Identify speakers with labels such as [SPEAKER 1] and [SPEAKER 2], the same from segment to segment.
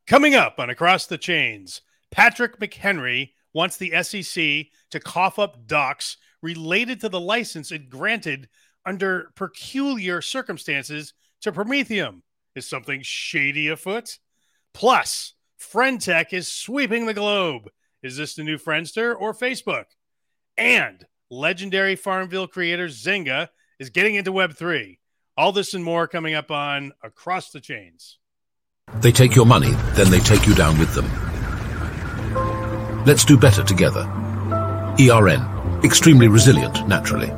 [SPEAKER 1] Coming up on Across the Chains, Patrick McHenry wants the SEC to cough up docs related to the license it granted under peculiar circumstances to Prometheum. Is something shady afoot? Plus, Friendtech is sweeping the globe. Is this the new Friendster or Facebook? And legendary Farmville creator Zynga is getting into Web3. All this and more coming up on Across the Chains.
[SPEAKER 2] They take your money, then they take you down with them. Let's do better together. ERN. Extremely resilient, naturally.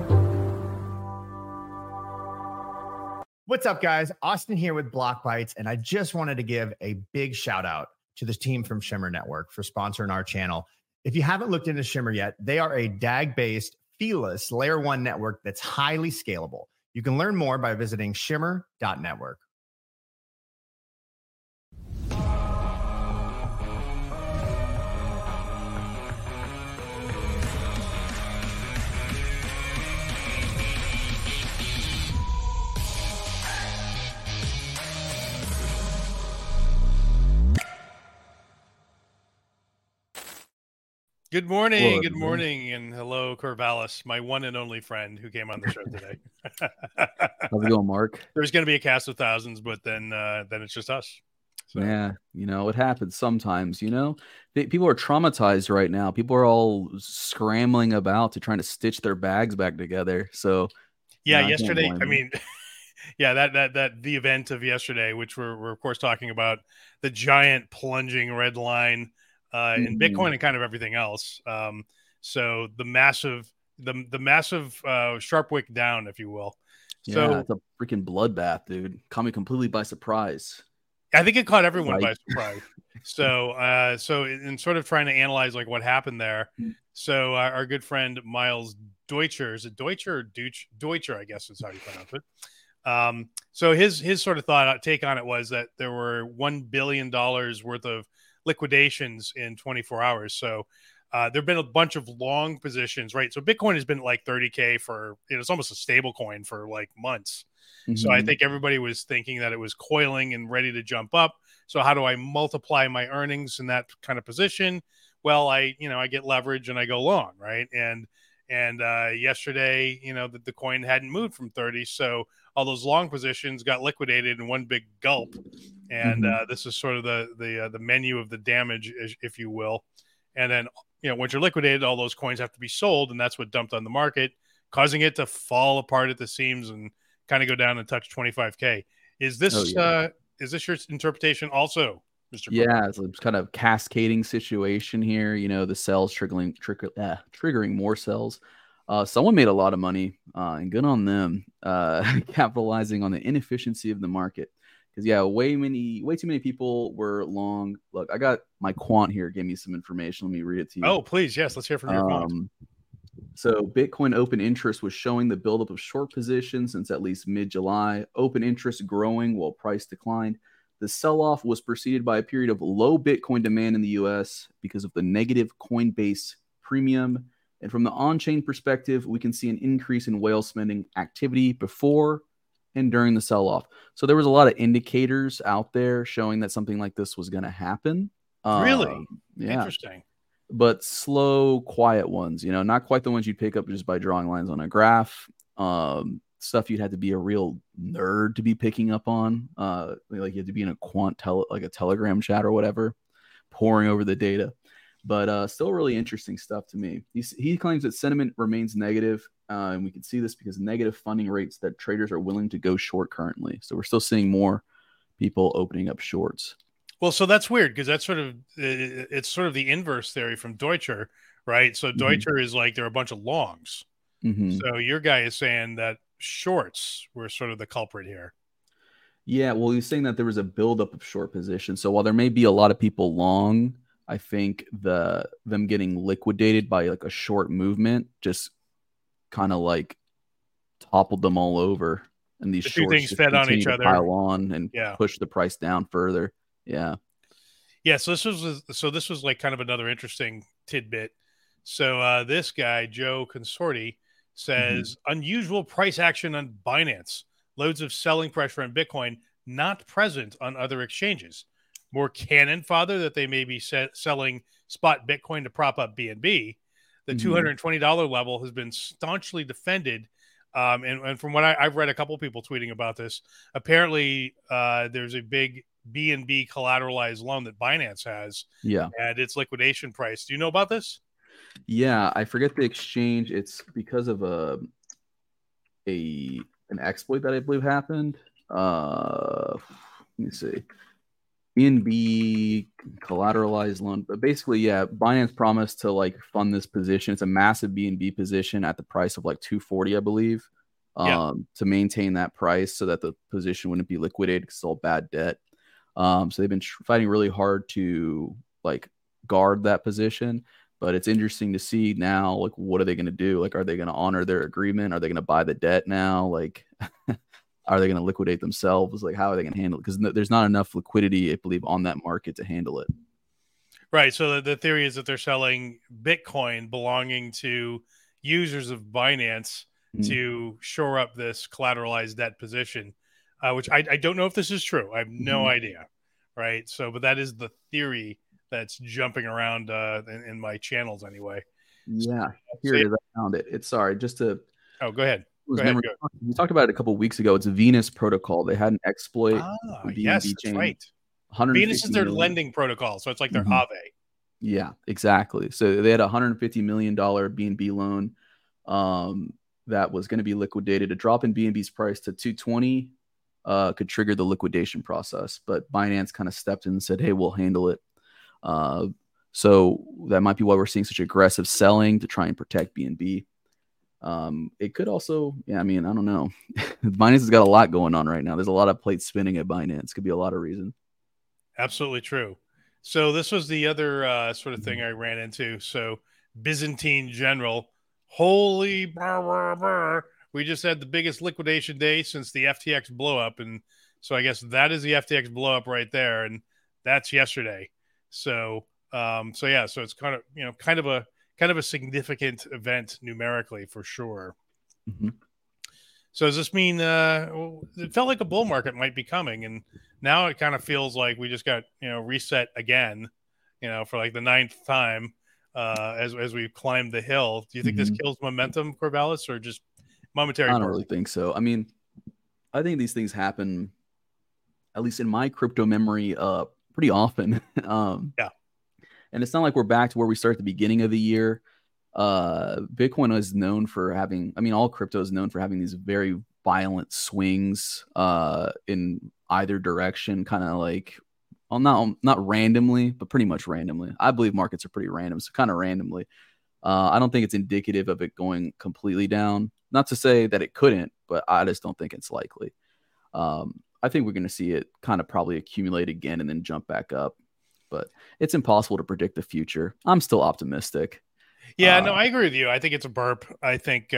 [SPEAKER 3] What's up, guys? Austin here with Block Bytes, and I just wanted to give a big shout out to the team from Shimmer Network for sponsoring our channel. If you haven't looked into Shimmer yet, they are a DAG-based, feeless Layer 1 network that's highly scalable. You can learn more by visiting shimmer.network.
[SPEAKER 1] Good morning, good morning, and hello, Corvallis, my one and only friend who came on the show today.
[SPEAKER 4] How's it going, Mark?
[SPEAKER 1] There's going to be a cast of thousands, but then it's just us.
[SPEAKER 4] So. Yeah, it happens sometimes, People are traumatized right now. People are all scrambling about to trying to stitch their bags back together. So,
[SPEAKER 1] yeah, yesterday, that the event of yesterday, which we're of course talking about the giant plunging red line in Bitcoin and kind of everything else. So the massive sharp wick down, if you will.
[SPEAKER 4] Yeah,
[SPEAKER 1] so
[SPEAKER 4] it's a freaking bloodbath, dude. Caught me completely by surprise.
[SPEAKER 1] I think it caught everyone by surprise. So in sort of trying to analyze like what happened there. So our good friend Miles Deutscher, is it Deutscher or Deutscher, I guess is how you pronounce it. So his sort of take on it was that there were $1 billion worth of liquidations in 24 hours. So there've been a bunch of long positions, right? So Bitcoin has been like 30K for, it's almost a stable coin for like months. So I think everybody was thinking that it was coiling and ready to jump up. So how do I multiply my earnings in that kind of position? Well, I get leverage and I go long, right? And yesterday, the coin hadn't moved from 30. So all those long positions got liquidated in one big gulp. And this is sort of the menu of the damage, if you will. And then, once you're liquidated, all those coins have to be sold. And that's what dumped on the market, causing it to fall apart at the seams and kind of go down and touch 25K. Is this is this your interpretation also, Mr.
[SPEAKER 4] Yeah, it's kind of cascading situation here. The cells triggering more cells. Someone made a lot of money, and good on them, capitalizing on the inefficiency of the market. Because way too many people were long. Look, I got my quant here. Gave me some information. Let me read it to you.
[SPEAKER 1] Oh, please, yes, let's hear from your quant.
[SPEAKER 4] So Bitcoin open interest was showing the buildup of short positions since at least mid-July. Open interest growing while price declined. The sell-off was preceded by a period of low Bitcoin demand in the U.S. because of the negative Coinbase premium. And from the on-chain perspective, we can see an increase in whale spending activity before and during the sell-off. So there was a lot of indicators out there showing that something like this was going to happen.
[SPEAKER 1] Really?
[SPEAKER 4] Yeah.
[SPEAKER 1] Interesting.
[SPEAKER 4] But slow, quiet ones, not quite the ones you'd pick up just by drawing lines on a graph. Stuff you'd have to be a real nerd to be picking up on. Like you had to be in a like a Telegram chat or whatever, poring over the data. But still really interesting stuff to me. He claims that sentiment remains negative, and we can see this because negative funding rates that traders are willing to go short currently. So we're still seeing more people opening up shorts.
[SPEAKER 1] Well, so that's weird because that's it's sort of the inverse theory from Deutscher, right? So Deutscher is like there are a bunch of longs. So your guy is saying that shorts were sort of the culprit here.
[SPEAKER 4] Yeah, well, he's saying that there was a buildup of short positions. So while there may be a lot of people long, I think them getting liquidated by like a short movement just kind of like toppled them all over, and these shorts
[SPEAKER 1] things fed on each other,
[SPEAKER 4] pile on and push the price down further. Yeah.
[SPEAKER 1] So this was like kind of another interesting tidbit. So this guy Joe Consorti says unusual price action on Binance, loads of selling pressure on Bitcoin not present on other exchanges. more cannon fodder that they may be selling spot Bitcoin to prop up BNB. The $220 level has been staunchly defended. And from what I've read a couple people tweeting about this, apparently there's a big BNB collateralized loan that Binance has at its liquidation price. Do you know about this?
[SPEAKER 4] Yeah, I forget the exchange. It's because of an exploit that I believe happened. Let me see. BNB collateralized loan. But basically, yeah, Binance promised to like fund this position. It's a massive BNB position at the price of like 240, I believe, to maintain that price so that the position wouldn't be liquidated because it's all bad debt. So they've been fighting really hard to like guard that position. But it's interesting to see now, like, what are they going to do? Like, are they going to honor their agreement? Are they going to buy the debt now? Like, are they going to liquidate themselves? Like, how are they going to handle it? Because there's not enough liquidity, I believe, on that market to handle it.
[SPEAKER 1] Right. So the theory is that they're selling Bitcoin belonging to users of Binance to shore up this collateralized debt position, which I don't know if this is true. I have no idea. Right. So, but that is the theory that's jumping around in my channels anyway.
[SPEAKER 4] Yeah, here it is. I found it. It's sorry, just to.
[SPEAKER 1] Oh, go ahead.
[SPEAKER 4] We talked about it a couple of weeks ago. It's a Venus protocol. They had an exploit.
[SPEAKER 1] Yes, that's right. Venus is their lending protocol, so it's like their Aave.
[SPEAKER 4] Yeah, exactly. So they had a $150 million BNB loan that was going to be liquidated. A drop in BNB's price to 220 could trigger the liquidation process, but Binance kind of stepped in and said, "Hey, we'll handle it." So that might be why we're seeing such aggressive selling to try and protect BNB. It could also, I mean, I don't know. Binance has got a lot going on right now. There's a lot of plates spinning at Binance. Could be a lot of reasons.
[SPEAKER 1] Absolutely true. So this was the other sort of thing I ran into. So Byzantine General, holy brr. We just had the biggest liquidation day since the FTX blow up. And so I guess that is the FTX blow up right there. And that's yesterday. So it's kind of a significant event numerically for sure. So does this mean it felt like a bull market might be coming, and now it kind of feels like we just got reset again, for like the 9th time as we climbed the hill. Do you think this kills momentum, Corvallis, or just momentary?
[SPEAKER 4] I don't really think so. I mean, I think these things happen, at least in my crypto memory, pretty often. And it's not like we're back to where we start at the beginning of the year. Bitcoin is known for having, all crypto is known for having these very violent swings in either direction, kind of like, well, not randomly, but pretty much randomly. I believe markets are pretty random, so kind of randomly. I don't think it's indicative of it going completely down. Not to say that it couldn't, but I just don't think it's likely. I think we're going to see it kind of probably accumulate again and then jump back up. But it's impossible to predict the future. I'm still optimistic.
[SPEAKER 1] Yeah, no, I agree with you. I think it's a burp. I think,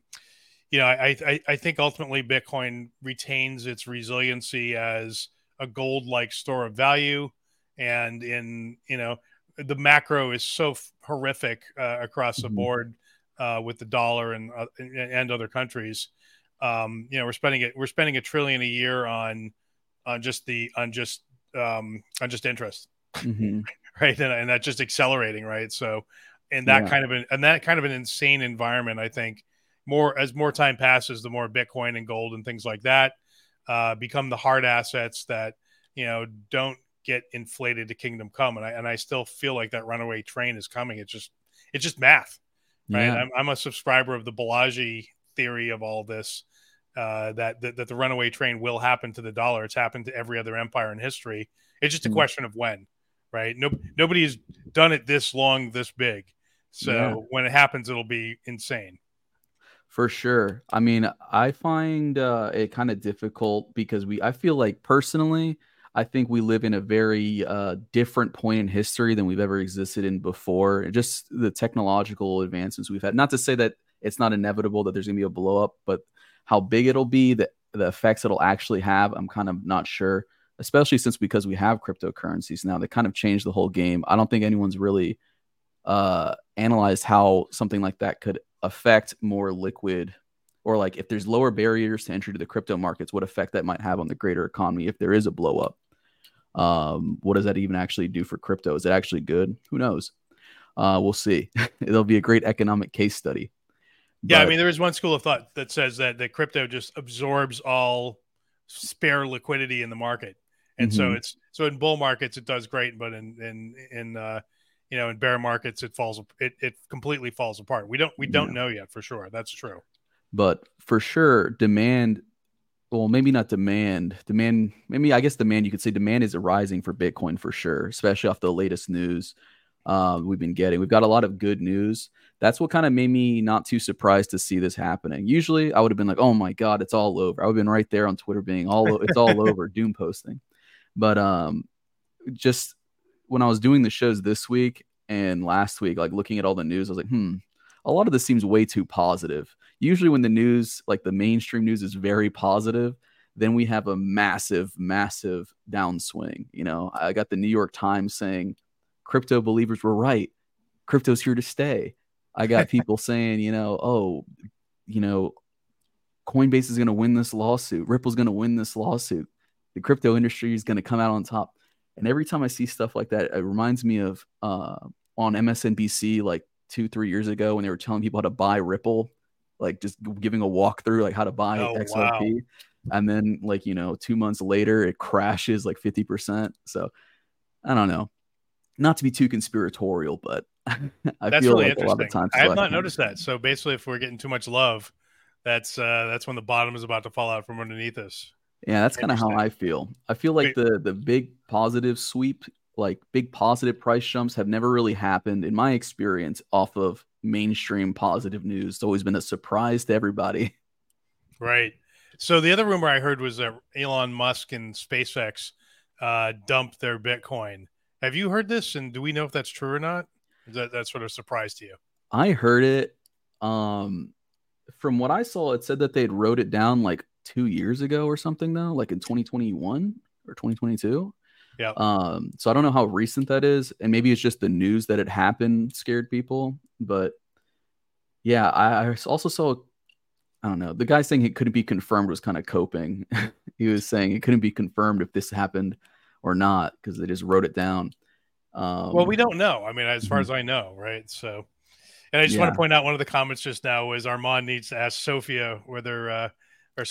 [SPEAKER 1] I think ultimately Bitcoin retains its resiliency as a gold-like store of value. And the macro is so horrific across the board with the dollar and other countries. We're spending $1 trillion a year on just interest. Right. And that's just accelerating. Right. So, that kind of an insane environment, I think as more time passes, the more Bitcoin and gold and things like that become the hard assets that, don't get inflated to kingdom come. And I still feel like that runaway train is coming. It's just math. Right. Yeah. I'm a subscriber of the Balaji theory of all this, that the runaway train will happen to the dollar. It's happened to every other empire in history. It's just a question of when. Right. Nobody's done it this long, this big. So when it happens, it'll be insane.
[SPEAKER 4] For sure. I mean, I find it kind of difficult because I feel like personally, I think we live in a very different point in history than we've ever existed in before. Just the technological advancements we've had. Not to say that it's not inevitable that there's going to be a blow up, but how big it'll be, the effects it'll actually have, I'm kind of not sure. Especially because we have cryptocurrencies now, they kind of changed the whole game. I don't think anyone's really analyzed how something like that could affect more liquid, or like if there's lower barriers to entry to the crypto markets, what effect that might have on the greater economy if there is a blow up. What does that even actually do for crypto? Is it actually good? Who knows? We'll see. It'll be a great economic case study.
[SPEAKER 1] Yeah, I mean, there is one school of thought that says that the crypto just absorbs all spare liquidity in the market, and so in bull markets it does great, but in bear markets it completely falls apart. We don't know yet for sure. That's true.
[SPEAKER 4] But for sure, demand. Well, maybe not demand. Maybe I guess demand. You could say demand is rising for Bitcoin for sure, especially off the latest news we've been getting. We've got a lot of good news. That's what kind of made me not too surprised to see this happening. Usually I would have been like, oh my God, it's all over. I would have been right there on Twitter being it's all over, doom posting. But just when I was doing the shows this week and last week, like looking at all the news, I was like, a lot of this seems way too positive. Usually when the news, like the mainstream news is very positive, then we have a massive, massive downswing. You know, I got the New York Times saying crypto believers were right. Crypto's here to stay. I got people saying, Coinbase is going to win this lawsuit. Ripple's going to win this lawsuit. The crypto industry is going to come out on top. And every time I see stuff like that, it reminds me of on MSNBC like 2-3 years ago when they were telling people how to buy Ripple, like just giving a walkthrough, like how to buy XRP. Wow. And then 2 months later, it crashes like 50%. So I don't know. Not to be too conspiratorial, but
[SPEAKER 1] that's feel really like interesting. A lot of times I have not noticed that. So basically, if we're getting too much love, that's when the bottom is about to fall out from underneath us.
[SPEAKER 4] Yeah, that's kind of how I feel. I feel like the big positive sweep, like big positive price jumps, have never really happened in my experience off of mainstream positive news. It's always been a surprise to everybody.
[SPEAKER 1] Right. So the other rumor I heard was that Elon Musk and SpaceX dumped their Bitcoin. Have you heard this? And do we know if that's true or not? Is that sort of a surprise to you?
[SPEAKER 4] I heard it. From what I saw, it said that they'd wrote it down like 2 years ago or something, though, like in 2021 or 2022.
[SPEAKER 1] Yeah.
[SPEAKER 4] So I don't know how recent that is. And maybe it's just the news that it happened scared people. But yeah, I also saw, I don't know, the guy saying it couldn't be confirmed was kind of coping. He was saying it couldn't be confirmed if this happened or not because they just wrote it down.
[SPEAKER 1] Well, we don't know. I mean, as far as I know, right? So, and I just want to point out one of the comments just now was Armand needs to ask Sophia whether what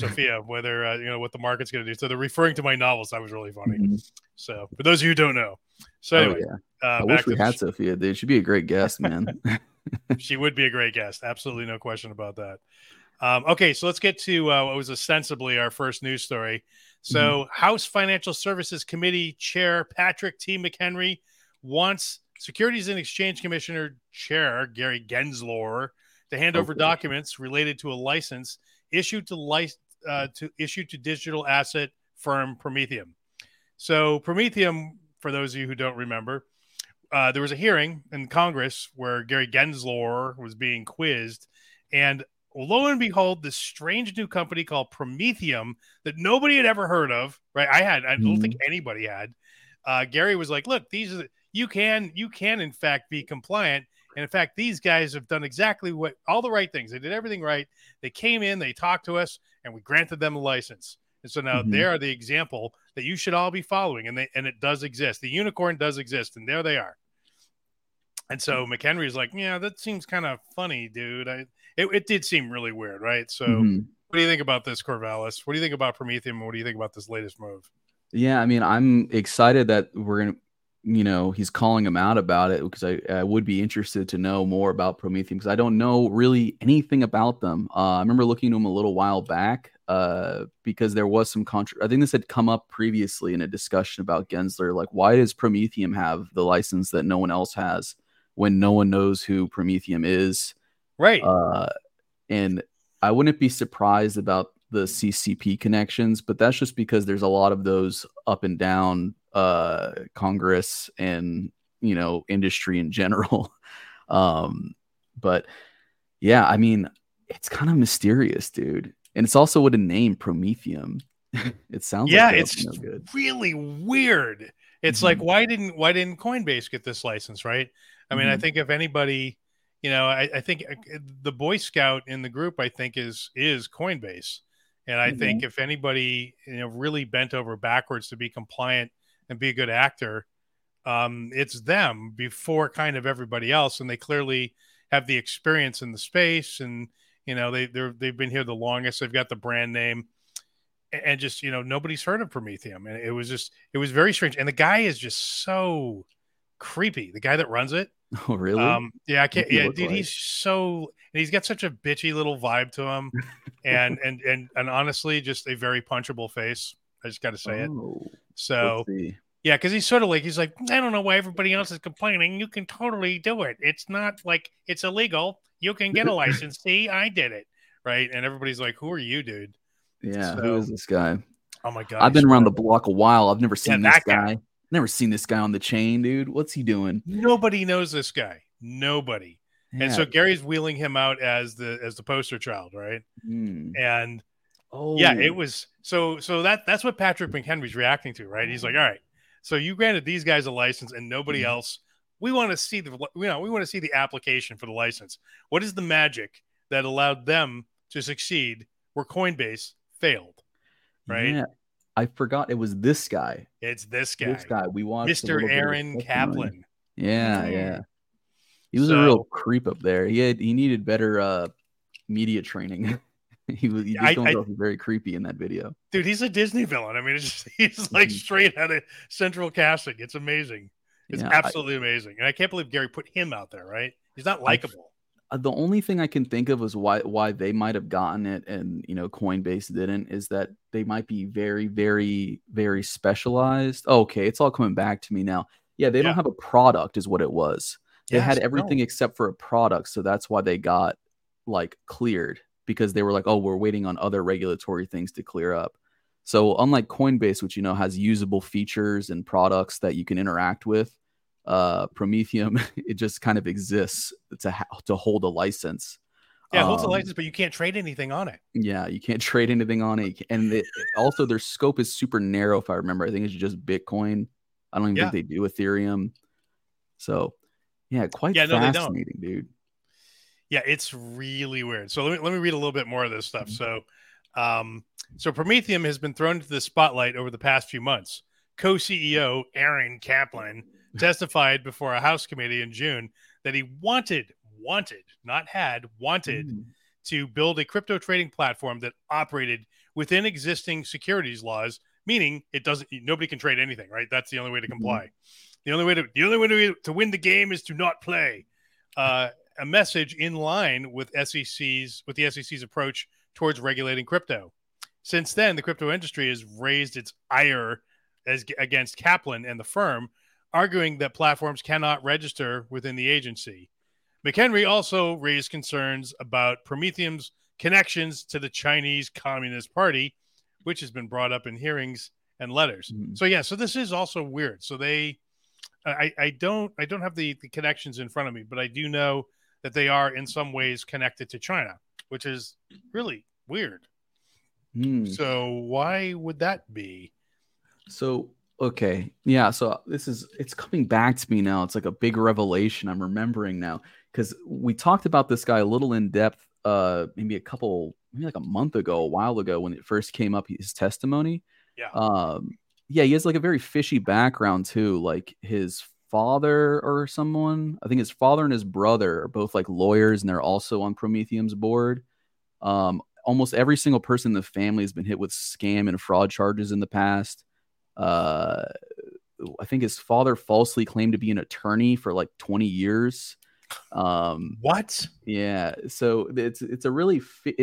[SPEAKER 1] the market's going to do. So they're referring to my novels. That was really funny. So for those of you who don't know, so anyway,
[SPEAKER 4] I wish we had Sophia. Dude, she'd be a great guest, man.
[SPEAKER 1] She would be a great guest. Absolutely no question about that. Okay, so let's get to what was ostensibly our first news story. So House Financial Services Committee Chair Patrick T. McHenry wants Securities and Exchange Commissioner Chair Gary Gensler to hand over documents related to a license issued to digital asset firm Prometheum. So Prometheum, for those of you who don't remember, there was a hearing in Congress where Gary Gensler was being quizzed, and lo and behold, this strange new company called Prometheum that nobody had ever heard of, right? I don't think anybody had. Gary was like, look, these are you can in fact be compliant. And in fact, these guys have done exactly all the right things. They did everything right. They came in, they talked to us, and we granted them a license. And so now they are the example that you should all be following. And it does exist. The unicorn does exist. And there they are. And so McHenry's like, yeah, that seems kind of funny, dude. It did seem really weird, right? So what do you think about this, Corvallis? What do you think about Prometheum? What do you think about this latest move?
[SPEAKER 4] Yeah, I mean, I'm excited that we're going to, he's calling him out about it because I would be interested to know more about Prometheum because I don't know really anything about them. I remember looking to him a little while back because there was some I think this had come up previously in a discussion about Gensler. Like, why does Prometheum have the license that no one else has when no one knows who Prometheum is?
[SPEAKER 1] Right.
[SPEAKER 4] And I wouldn't be surprised about the CCP connections, but that's just because there's a lot of those up and down Congress and, industry in general. But yeah, I mean, it's kind of mysterious, dude. And it's also with a name, Prometheum. It sounds
[SPEAKER 1] it's no good. Really weird. It's like, why didn't Coinbase get this license, right? I mean, I think if anybody, I think the Boy Scout in the group, I think is Coinbase. And I think if anybody, really bent over backwards to be compliant and be a good actor. It's them before kind of everybody else, and they clearly have the experience in the space, and they've been here the longest. They've got the brand name, and just nobody's heard of Prometheum, and it was very strange. And the guy is just so creepy. The guy that runs it.
[SPEAKER 4] Oh, really?
[SPEAKER 1] Yeah, I can't. Yeah, dude,
[SPEAKER 4] like?
[SPEAKER 1] he's got such a bitchy little vibe to him, and honestly, just a very punchable face. I just got to say it. So. Yeah, because he's like, I don't know why everybody else is complaining. You can totally do it. It's not like it's illegal. You can get a license. See, I did it. Right. And everybody's like, who are you, dude?
[SPEAKER 4] Yeah. So, who is this guy?
[SPEAKER 1] Oh, my God.
[SPEAKER 4] I've been around the block a while. I've never seen this guy. Never seen this guy on the chain, dude. What's he doing?
[SPEAKER 1] Nobody knows this guy. Nobody. Yeah. And so Gary's wheeling him out as the poster child. Right. And yeah, it was so that's what Patrick McHenry's reacting to. Right. He's like, all right. So you granted these guys a license and nobody else. We want to see the application for the license. What is the magic that allowed them to succeed where Coinbase failed? Right?
[SPEAKER 4] Yeah, I forgot it was this guy.
[SPEAKER 1] It's this guy.
[SPEAKER 4] This guy. We watched
[SPEAKER 1] Mr. Aaron Kaplan.
[SPEAKER 4] Yeah. He was a real creep up there. He needed better media training. He just comes off very creepy in that video.
[SPEAKER 1] Dude, he's a Disney villain. I mean, he's like straight out of Central Casting. It's amazing. It's absolutely amazing. And I can't believe Gary put him out there, right? He's not likable.
[SPEAKER 4] The only thing I can think of is why they might have gotten it and Coinbase didn't, is that they might be very, very, very specialized. Oh, okay, it's all coming back to me now. Yeah, they don't have a product is what it was. They had everything except for a product, so that's why they got cleared. Because they were like, oh, we're waiting on other regulatory things to clear up. So unlike Coinbase, which, has usable features and products that you can interact with, Prometheum, it just kind of exists to hold a license.
[SPEAKER 1] Yeah, it holds a license, but you can't trade anything on it.
[SPEAKER 4] Yeah, you can't trade anything on it. And also their scope is super narrow, if I remember. I think it's just Bitcoin. I don't even think they do Ethereum. So, yeah, fascinating, dude.
[SPEAKER 1] Yeah, it's really weird. So let me read a little bit more of this stuff. So Prometheum has been thrown into the spotlight over the past few months. Co-CEO Aaron Kaplan testified before a House committee in June that he wanted to build a crypto trading platform that operated within existing securities laws, meaning nobody can trade anything, right? That's the only way to comply. The only way to win the game is to not play. A message in line with the SEC's approach towards regulating crypto. Since then, the crypto industry has raised its ire against Kaplan and the firm, arguing that platforms cannot register within the agency. McHenry also raised concerns about Prometheum's connections to the Chinese Communist Party, which has been brought up in hearings and letters. So this is also weird. So I don't have the connections in front of me, but I do know that they are in some ways connected to China, which is really weird. So why would that be?
[SPEAKER 4] So, okay. Yeah. So it's coming back to me now. It's like a big revelation I'm remembering now, because we talked about this guy a little in depth, maybe like a month ago, a while ago, when it first came up, his testimony.
[SPEAKER 1] Yeah.
[SPEAKER 4] He has like a very fishy background too. Like his father or someone, I think his father and his brother are both like lawyers, and they're also on Prometheum's board. Almost every single person in the family has been hit with scam and fraud charges in the past. I think his father falsely claimed to be an attorney for like 20 years.
[SPEAKER 1] What?
[SPEAKER 4] Yeah. So it's a really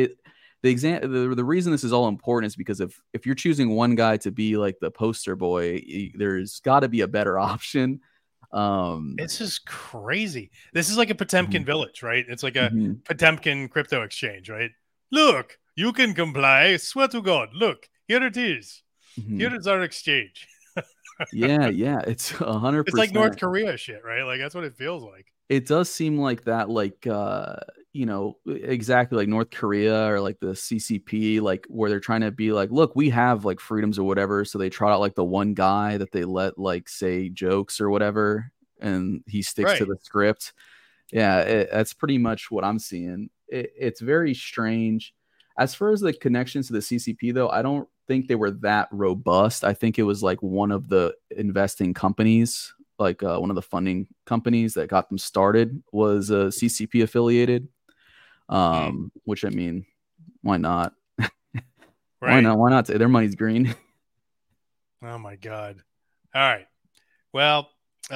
[SPEAKER 4] the reason this is all important is because if you're choosing one guy to be like the poster boy, there's got to be a better option.
[SPEAKER 1] This is crazy. This is like a Potemkin village, right? It's like a Potemkin crypto exchange, right? Look, you can comply. Swear to God. Look, here it is. Here is our exchange.
[SPEAKER 4] yeah. It's 100%.
[SPEAKER 1] It's like North Korea shit, right? Like that's what it feels like.
[SPEAKER 4] It does seem like that, like exactly like North Korea or like the CCP, like where they're trying to be like, look, we have like freedoms or whatever. So they trot out like the one guy that they let like say jokes or whatever, and he sticks to the script. Yeah, that's pretty much what I'm seeing. It's very strange. As far as the connections to the CCP, though, I don't think they were that robust. I think it was like one of the investing companies, like one of the funding companies that got them started was CCP affiliated. Which, I mean, why not?
[SPEAKER 1] Right.
[SPEAKER 4] Why not? Their money's green.
[SPEAKER 1] Oh my God. All right. Well,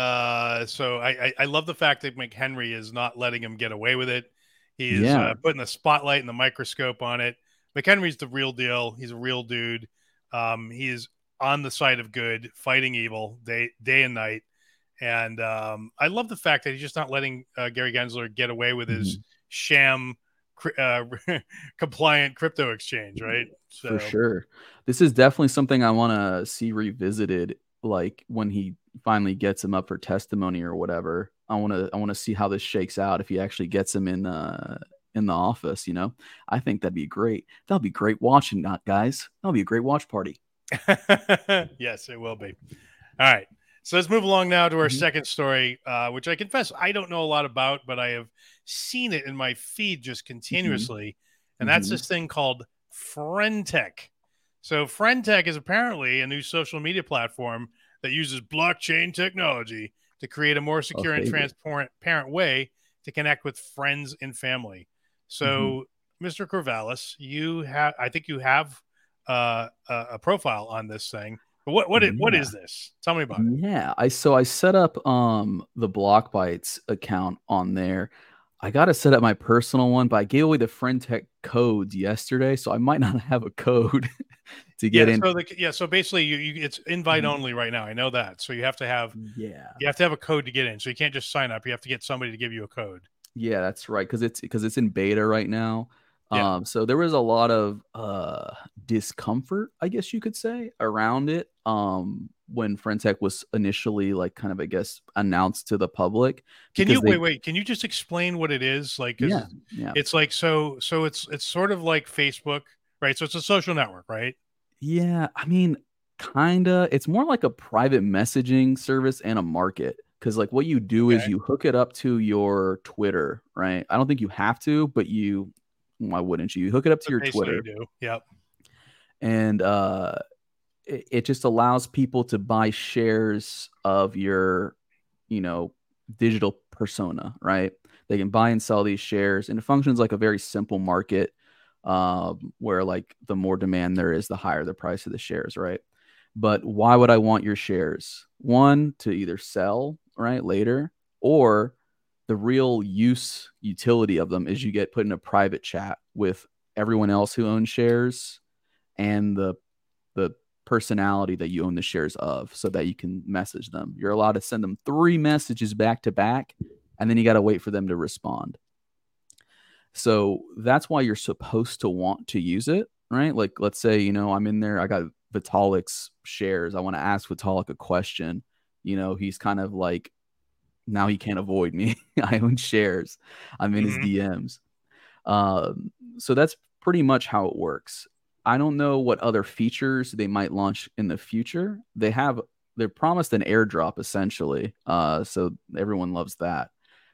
[SPEAKER 1] so I love the fact that McHenry is not letting him get away with it. He is putting the spotlight and the microscope on it. McHenry's the real deal. He's a real dude. He is on the side of good, fighting evil day and night. And I love the fact that he's just not letting Gary Gensler get away with his sham compliant crypto exchange, right? So.
[SPEAKER 4] For sure. This is definitely something I want to see revisited, like when he finally gets him up for testimony or whatever. I want to see how this shakes out if he actually gets him in the office, you know. I think that'd be great. That'll be great watching, guys. That'll be a great watch party.
[SPEAKER 1] Yes, it will be. All right. So let's move along now to our second story, which I confess I don't know a lot about, but I have seen it in my feed just continuously. And that's this thing called Friendtech. So Friendtech is apparently a new social media platform that uses blockchain technology to create a more secure and transparent way to connect with friends and family. So, Mr. Corvallis, I think you have a profile on this thing. But what is this? Tell me about it.
[SPEAKER 4] Yeah, I set up the BlockBytes account on there. I got to set up my personal one, but I gave away the Friendtech codes yesterday, so I might not have a code to get in.
[SPEAKER 1] So basically, it's invite only right now. I know that. So you have to have a code to get in. So you can't just sign up. You have to get somebody to give you a code.
[SPEAKER 4] Yeah, that's right. Because it's in beta right now. Yeah. So there was a lot of discomfort, I guess you could say, around it when Friendtech was initially announced to the public.
[SPEAKER 1] Can you just explain what it is? Like, it's like so it's sort of like Facebook, right? So it's a social network, right?
[SPEAKER 4] Yeah, I mean, kinda. It's more like a private messaging service and a market. Because like what you do is you hook it up to your Twitter, right? I don't think you have to, but why wouldn't you? You hook it up to your Twitter.
[SPEAKER 1] You do. Yep.
[SPEAKER 4] And it just allows people to buy shares of your, digital persona, right? They can buy and sell these shares, and it functions like a very simple market, where like the more demand there is, the higher the price of the shares, right? But why would I want your shares? One, to either sell, right, later, or the real utility of them is you get put in a private chat with everyone else who owns shares and the personality that you own the shares of, so that you can message them. You're allowed to send them 3 messages back to back, and then you got to wait for them to respond. So that's why you're supposed to want to use it, right? Like, let's say, I'm in there, I got Vitalik's shares. I want to ask Vitalik a question. He's kind of like, now he can't avoid me. I own shares. I'm in his DMs. So that's pretty much how it works. I don't know what other features they might launch in the future. They're promised an airdrop essentially. So everyone loves that.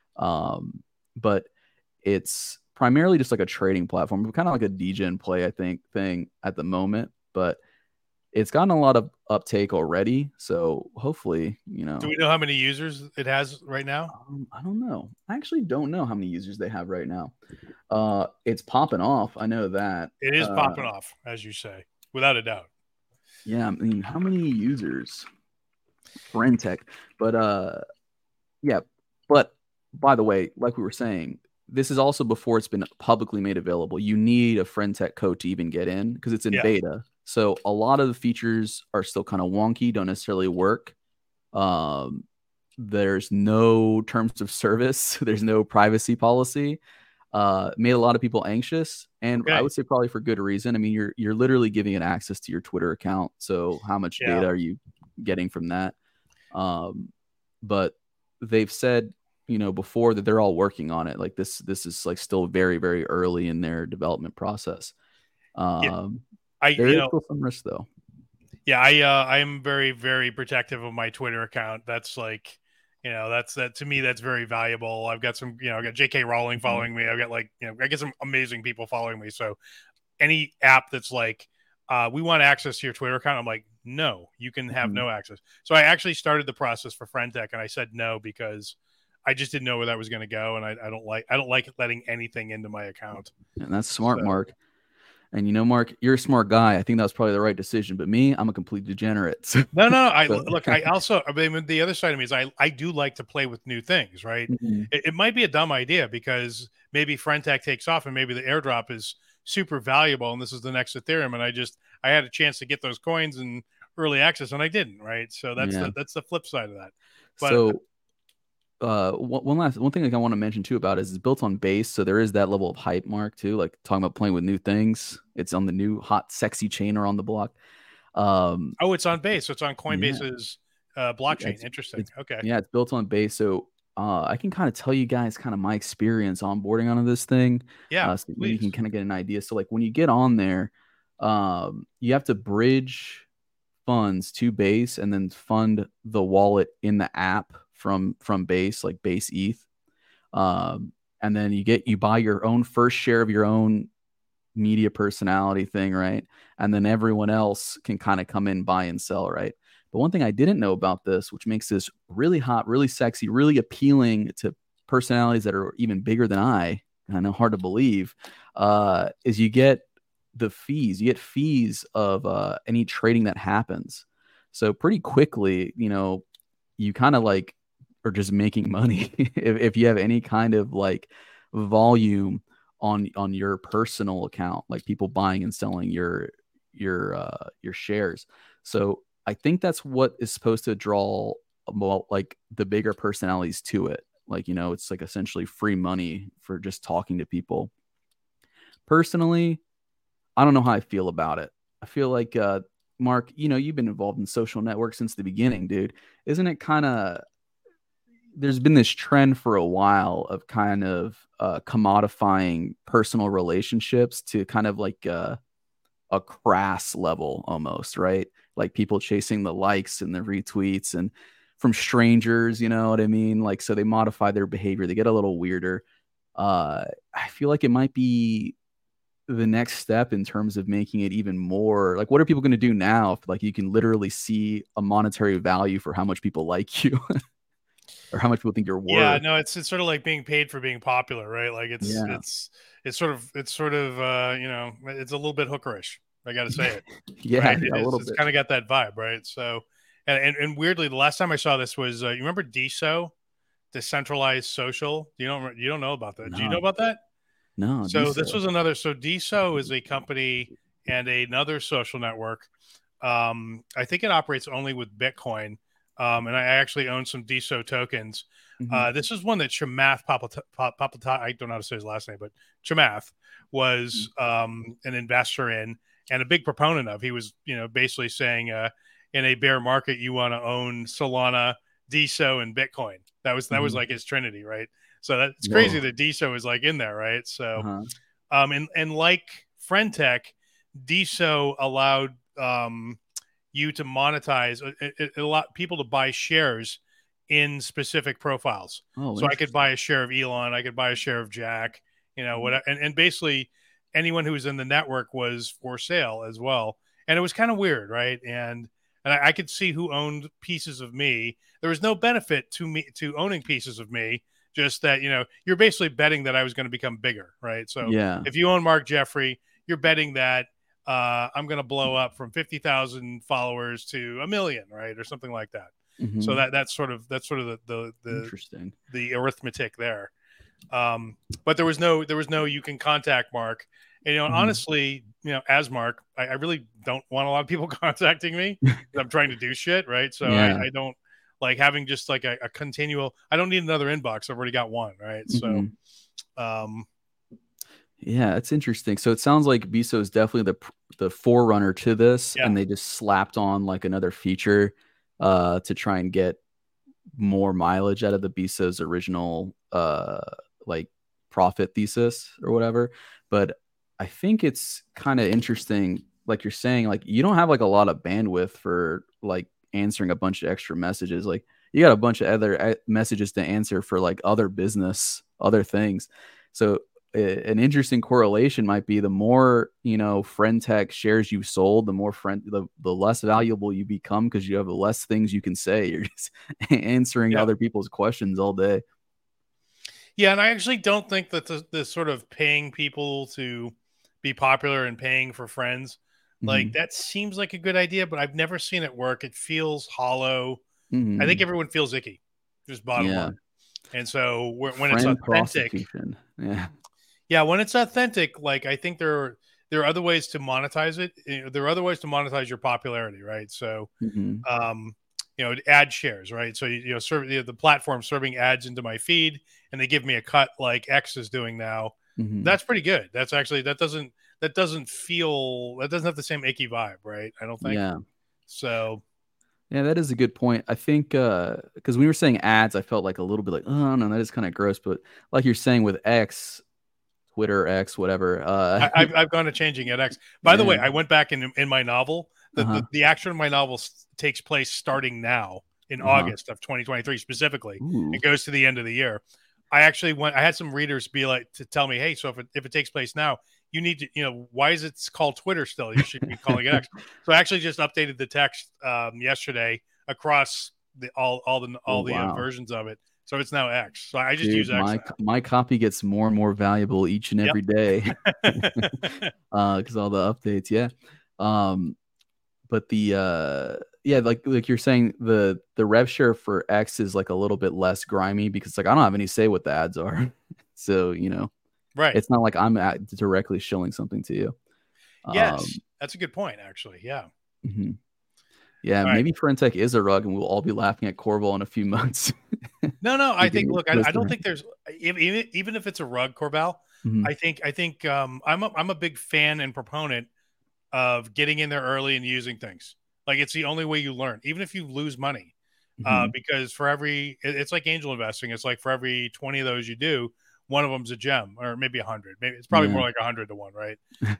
[SPEAKER 4] But it's primarily just like a trading platform, kind of like a DJ play, I think, thing at the moment. But it's gotten a lot of uptake already, so hopefully, Do
[SPEAKER 1] we know how many users it has right now?
[SPEAKER 4] I don't know. I actually don't know how many users they have right now. It's popping off. I know that.
[SPEAKER 1] It is popping off, as you say, without a doubt.
[SPEAKER 4] Yeah, I mean, how many users? Friendtech. But, yeah. But, by the way, like we were saying, this is also before it's been publicly made available. You need a Friendtech code to even get in because it's in beta. So a lot of the features are still kind of wonky, don't necessarily work. There's no terms of service. There's no privacy policy. Made a lot of people anxious, and I would say probably for good reason. I mean, you're literally giving it access to your Twitter account. So how much data are you getting from that? But they've said, before that they're all working on it. Like this is like still very, very early in their development process. There is still some risk though.
[SPEAKER 1] Yeah, I am very, very protective of my Twitter account. That's like, that to me, that's very valuable. I've got some, I got J.K. Rowling following me. I've got I get some amazing people following me. So any app that's like we want access to your Twitter account. I'm like, no, you can have no access. So I actually started the process for Friend.tech, and I said no because I just didn't know where that was going to go, and I don't like letting anything into my account.
[SPEAKER 4] And that's smart, Mark. And Mark, you're a smart guy. I think that was probably the right decision. But me, I'm a complete degenerate. So.
[SPEAKER 1] No. Look, the other side of me is I do like to play with new things, right? It might be a dumb idea because maybe Friend.tech takes off and maybe the airdrop is super valuable and this is the next Ethereum. And I had a chance to get those coins in early access and I didn't, right? So that's the flip side of that. But
[SPEAKER 4] one thing I want to mention too about is it's built on Base, so there is that level of hype, Mark, too. Like talking about playing with new things. It's on the new hot, sexy chain or on the block.
[SPEAKER 1] It's on Base. So it's on Coinbase's blockchain. Interesting. Okay.
[SPEAKER 4] Yeah, it's built on Base. So I can kind of tell you guys kind of my experience onboarding onto this thing.
[SPEAKER 1] Yeah,
[SPEAKER 4] so you can kind of get an idea. So like when you get on there, you have to bridge funds to Base and then fund the wallet in the app from Base, like Base ETH. And then you buy your own first share of your own media personality thing, right? And then everyone else can kind of come in, buy and sell, right? But one thing I didn't know about this, which makes this really hot, really sexy, really appealing to personalities that are even bigger than I know, hard to believe, is you get the fees. You get fees of any trading that happens. So pretty quickly, you kind of like are just making money if you have any kind of like volume on your personal account, like people buying and selling your shares. So I think that's what is supposed to draw like the bigger personalities to it. Like, it's like essentially free money for just talking to people. Personally, I don't know how I feel about it. I feel like, Mark, you've been involved in social networks since the beginning, dude. Isn't it kind of, there's been this trend for a while of kind of commodifying personal relationships to kind of like a crass level almost, right? Like people chasing the likes and the retweets and from strangers, you know what I mean? Like, so they modify their behavior. They get a little weirder. I feel like it might be the next step in terms of making it even more like, what are people going to do now if like you can literally see a monetary value for how much people like you? Or how much people think you're worth.
[SPEAKER 1] Yeah, no, it's sort of like being paid for being popular, right? Like it's sort of it's a little bit hookerish. I got to say it.
[SPEAKER 4] Right?
[SPEAKER 1] A little bit. It's kind of got that vibe, right? So, and weirdly, the last time I saw this was you remember DeSo, Decentralized Social? You don't know about that? No. Do you know about that?
[SPEAKER 4] No.
[SPEAKER 1] So DeSo. This was another. So DeSo is a company and another social network. I think it operates only with Bitcoin. And I actually own some DeSo tokens. This is one that Chamath Palihapitiya, I don't know how to say his last name, but Chamath was an investor in and a big proponent of. He was, basically saying in a bear market, you want to own Solana, DeSo, and Bitcoin. That was like his trinity, right? So that's crazy that DeSo is like in there, right? So, and like Friend.tech, DeSo allowed you to monetize it allowed people to buy shares in specific profiles. So I could buy a share of Elon, I could buy a share of Jack, whatever. And basically anyone who was in the network was for sale as well. And it was kind of weird, right? And I could see who owned pieces of me. There was no benefit to me to owning pieces of me, just that, you're basically betting that I was going to become bigger, right? So if you own Mark Jeffrey, you're betting that I'm going to blow up from 50,000 followers to 1 million, right? Or something like that. So that's sort of the
[SPEAKER 4] interesting,
[SPEAKER 1] the arithmetic there. But there was no, you can contact Mark. And, honestly, as Mark, I really don't want a lot of people contacting me because I'm trying to do shit. Right. So I don't like having just like a continual, I don't need another inbox. I've already got one. Right. So,
[SPEAKER 4] yeah, it's interesting. So it sounds like BeSo is definitely the forerunner to this, and they just slapped on like another feature to try and get more mileage out of the BeSo's original like profit thesis or whatever. But I think it's kind of interesting, like you're saying, like you don't have like a lot of bandwidth for like answering a bunch of extra messages. Like you got a bunch of other messages to answer for like other business, other things. So an interesting correlation might be the more, friend tech shares you sold, the more the less valuable you become because you have less things you can say. You're just answering other people's questions all day.
[SPEAKER 1] Yeah, and I actually don't think that the sort of paying people to be popular and paying for friends, like that seems like a good idea, but I've never seen it work. It feels hollow. I think everyone feels icky, just bottom line. And so when it's authentic, when it's authentic, like I think there are other ways to monetize it. There are other ways to monetize your popularity, right? So, ad shares, right? So the platform serving ads into my feed, and they give me a cut like X is doing now. That's pretty good. That's actually that doesn't have the same icky vibe, right? I don't think.
[SPEAKER 4] Yeah.
[SPEAKER 1] So.
[SPEAKER 4] Yeah, that is a good point. I think because we were saying ads, I felt like a little bit like, oh no, that is kind of gross. But like you're saying with X, Twitter, X, whatever.
[SPEAKER 1] I've gone to changing at X. By the way, I went back in my novel. The action of my novel takes place starting now in August of 2023 specifically.
[SPEAKER 4] Ooh.
[SPEAKER 1] It goes to the end of the year. I had some readers be like to tell me, hey, so if it takes place now, you need to, why is it called Twitter still? You should be calling it X. So I actually just updated the text yesterday across all the versions of it. So it's now X. So I just use X.
[SPEAKER 4] My copy gets more and more valuable each and every day because all the updates. Yeah. But the like you're saying, the rev share for X is like a little bit less grimy because like I don't have any say what the ads are. So,
[SPEAKER 1] right.
[SPEAKER 4] It's not like I'm directly shilling something to you.
[SPEAKER 1] Yes, that's a good point, actually. Yeah.
[SPEAKER 4] Mm-hmm. Yeah, maybe Friend.Tech is a rug, and we'll all be laughing at Corval in a few months.
[SPEAKER 1] No. I think. Look, I don't think there's even if it's a rug, Corval. I think I'm a big fan and proponent of getting in there early and using things. Like it's the only way you learn, even if you lose money. Because it's like angel investing. It's like for every 20 of those you do, one of them's a gem, or maybe 100. Maybe it's probably more like 100 to 1, right?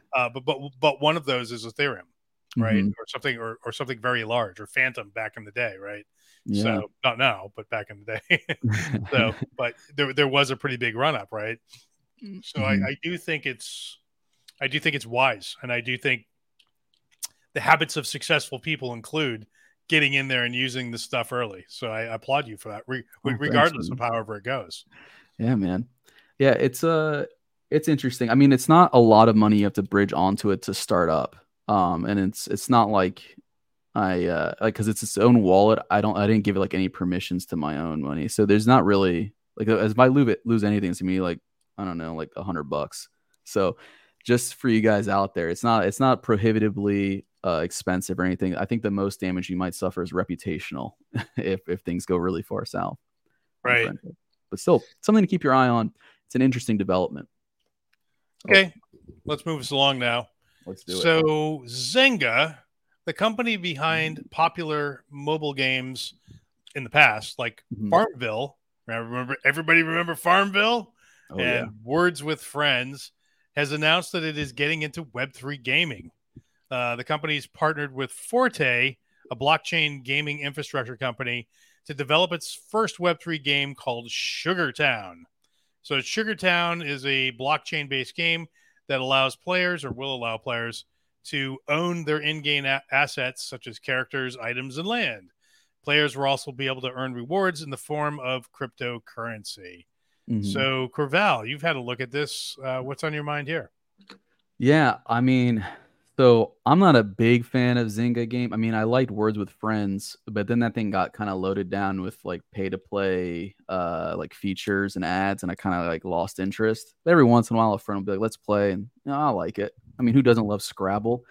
[SPEAKER 1] But one of those is Ethereum, right? Or something very large, or Phantom back in the day, right?
[SPEAKER 4] Yeah.
[SPEAKER 1] So not now, but back in the day. So, but there was a pretty big run up, right? So I do think it's wise, and I do think the habits of successful people include getting in there and using the stuff early. So I applaud you for that, regardless of however it goes.
[SPEAKER 4] Yeah, man. Yeah, it's interesting. I mean, it's not a lot of money you have to bridge onto it to start up. And it's not like because it's its own wallet. I didn't give it like any permissions to my own money. So there's not really like, as if I lose anything, it's to me like, I don't know, like $100. So just for you guys out there, it's not prohibitively expensive or anything. I think the most damage you might suffer is reputational if things go really far south.
[SPEAKER 1] Right.
[SPEAKER 4] But still something to keep your eye on. It's an interesting development.
[SPEAKER 1] Okay. Let's move us along now.
[SPEAKER 4] Let's do it.
[SPEAKER 1] So Zynga, the company behind popular mobile games in the past, like Farmville, remember Farmville? Words with Friends, has announced that it is getting into Web3 gaming. The company's partnered with Forte, a blockchain gaming infrastructure company, to develop its first Web3 game called Sugar Town. So Sugar Town is a blockchain-based game that will allow players to own their in-game assets, such as characters, items, and land. Players will also be able to earn rewards in the form of cryptocurrency. So, Corval, you've had a look at this. What's on your mind here?
[SPEAKER 4] Yeah, I mean, so I'm not a big fan of Zynga game. I mean, I liked Words with Friends, but then that thing got kind of loaded down with like pay to play, like features and ads, and I kind of like lost interest. But every once in a while, a friend will be like, "Let's play," and I like it. I mean, who doesn't love Scrabble?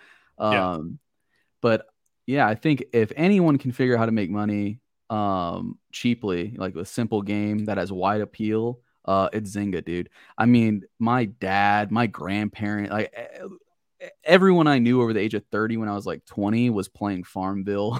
[SPEAKER 4] But yeah, I think if anyone can figure out how to make money cheaply, like a simple game that has wide appeal, it's Zynga, dude. I mean, my dad, my grandparent, like everyone I knew over the age of 30 when I was like 20 was playing Farmville.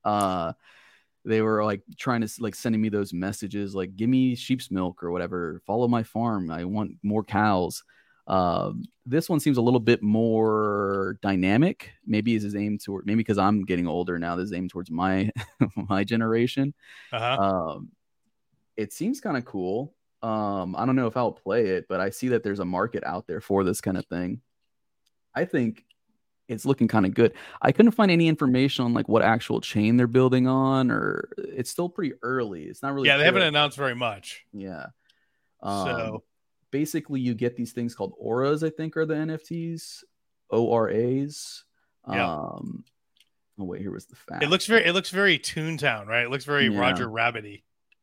[SPEAKER 4] They were like trying to like sending me those messages like, give me sheep's milk or whatever, follow my farm, I want more cows. This one seems a little bit more dynamic. Maybe is aimed toward, maybe because I'm getting older now, this is aimed towards my my generation. It seems kind of cool. I don't know if I'll play it, but I see that there's a market out there for this kind of thing. I think it's looking kind of good. I couldn't find any information on like what actual chain they're building on, or it's still pretty early. It's not really.
[SPEAKER 1] Yeah, they haven't announced very much.
[SPEAKER 4] Yeah.
[SPEAKER 1] So
[SPEAKER 4] basically, you get these things called auras. I think are the NFTs, ORAs.
[SPEAKER 1] Yeah.
[SPEAKER 4] Oh wait, here was the fact.
[SPEAKER 1] It looks very Toontown, right? It looks very Roger Rabbit-y.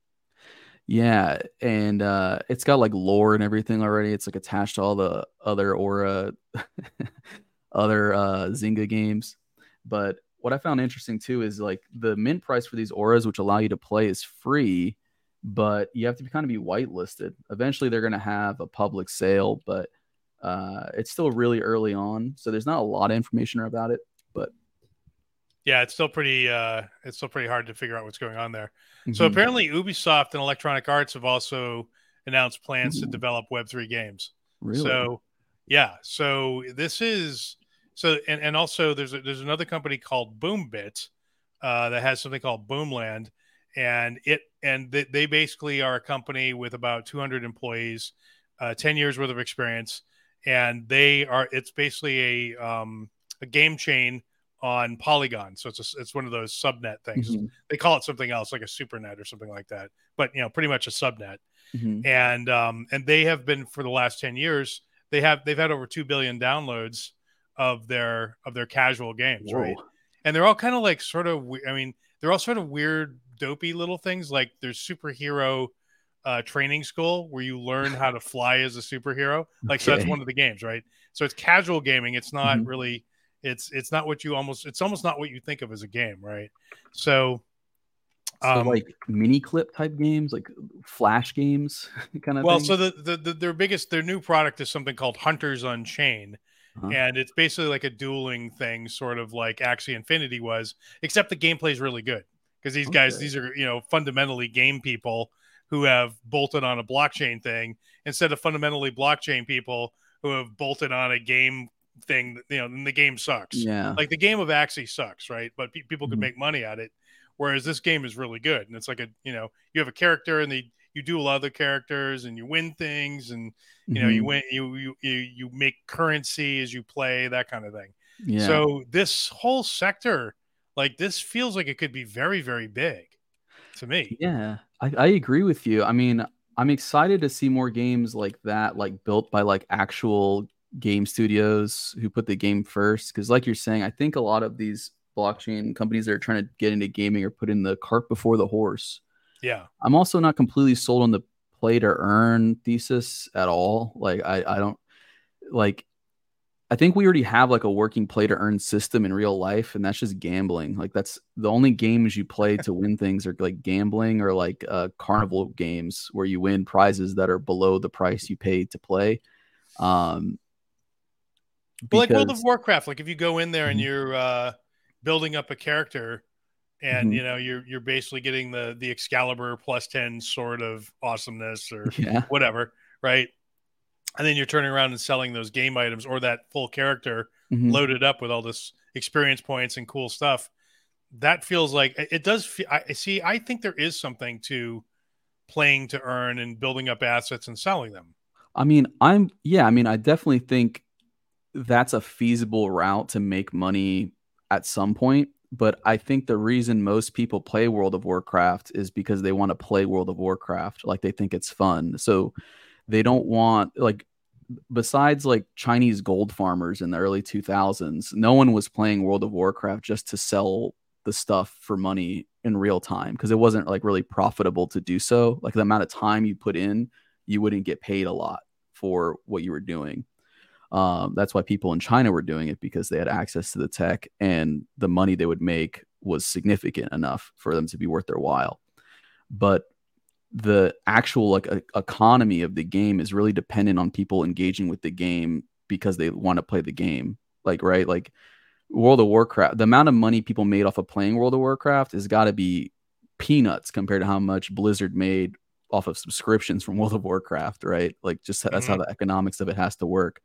[SPEAKER 4] Yeah, and it's got like lore and everything already. It's like attached to all the other Aura, other Zynga games. But what I found interesting too is like the mint price for these auras, which allow you to play, is free, but you have to kind of be whitelisted. Eventually, they're going to have a public sale, but it's still really early on, so there's not a lot of information about it. But
[SPEAKER 1] yeah, it's still pretty hard to figure out what's going on there. Mm-hmm. So apparently Ubisoft and Electronic Arts have also announced plans to develop Web3 games.
[SPEAKER 4] Really?
[SPEAKER 1] So yeah, so this is and also there's another company called Boombit that has something called Boomland, and they basically are a company with about 200 employees, 10 years worth of experience, and it's basically a game chain on Polygon. So it's one of those subnet things. Mm-hmm. They call it something else, like a supernet or something like that, but pretty much a subnet. Mm-hmm. And they have been, for the last 10 years, they've had over 2 billion downloads of their casual games. Whoa. Right? And they're all kind of like they're all sort of weird, dopey little things. Like there's superhero training school where you learn how to fly as a superhero. Like, okay. So that's one of the games, right? So it's casual gaming. It's not mm-hmm. really, it's not what it's almost not what you think of as a game, right? So
[SPEAKER 4] like mini clip type games, like flash games kind of thing?
[SPEAKER 1] So their new product is something called Hunters Unchained. Uh-huh. And it's basically like a dueling thing, sort of like Axie Infinity was, except the gameplay is really good because these guys, these are, fundamentally game people who have bolted on a blockchain thing instead of fundamentally blockchain people who have bolted on a game thing, and the game sucks.
[SPEAKER 4] Yeah.
[SPEAKER 1] Like the game of Axie sucks, right? But people could make money at it. Whereas this game is really good. And it's like you have a character and you do a lot of the characters and you win things and, you win, you make currency as you play, that kind of thing. Yeah. So this whole sector, like this feels like it could be very, very big to me.
[SPEAKER 4] Yeah, I agree with you. I mean, I'm excited to see more games like that, like built by like actual game studios who put the game first. Cause like you're saying, I think a lot of these blockchain companies that are trying to get into gaming are putting the cart before the horse.
[SPEAKER 1] Yeah.
[SPEAKER 4] I'm also not completely sold on the play to earn thesis at all. Like I don't like, I think we already have like a working play to earn system in real life, and that's just gambling. Like that's the only games you play to win things are like gambling or like carnival games where you win prizes that are below the price you paid to play.
[SPEAKER 1] Like World of Warcraft, like if you go in there and you're building up a character and you're basically getting the Excalibur +10 sort of awesomeness or whatever, right? And then you're turning around and selling those game items or that full character loaded up with all this experience points and cool stuff. That feels like it does. I think there is something to playing to earn and building up assets and selling them.
[SPEAKER 4] I mean, I definitely think that's a feasible route to make money at some point. But I think the reason most people play World of Warcraft is because they want to play World of Warcraft. Like they think it's fun. So they don't want, like, besides like Chinese gold farmers in the early 2000s, no one was playing World of Warcraft just to sell the stuff for money in real time because it wasn't like really profitable to do so. Like the amount of time you put in, you wouldn't get paid a lot for what you were doing. That's why people in China were doing it, because they had access to the tech and the money they would make was significant enough for them to be worth their while. But the actual like economy of the game is really dependent on people engaging with the game because they want to play the game. Like, right? Like World of Warcraft, the amount of money people made off of playing World of Warcraft has got to be peanuts compared to how much Blizzard made off of subscriptions from World of Warcraft, right? Like just that's how the economics of it has to work.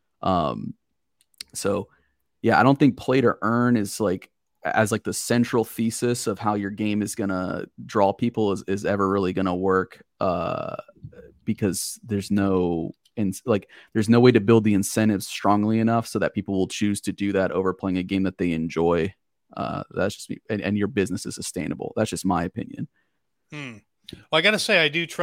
[SPEAKER 4] So yeah, I don't think play to earn is like as like the central thesis of how your game is gonna draw people is ever really gonna work because there's no way to build the incentives strongly enough so that people will choose to do that over playing a game that they enjoy. That's just me, and your business is sustainable. That's just my opinion.
[SPEAKER 1] Well, I got to say,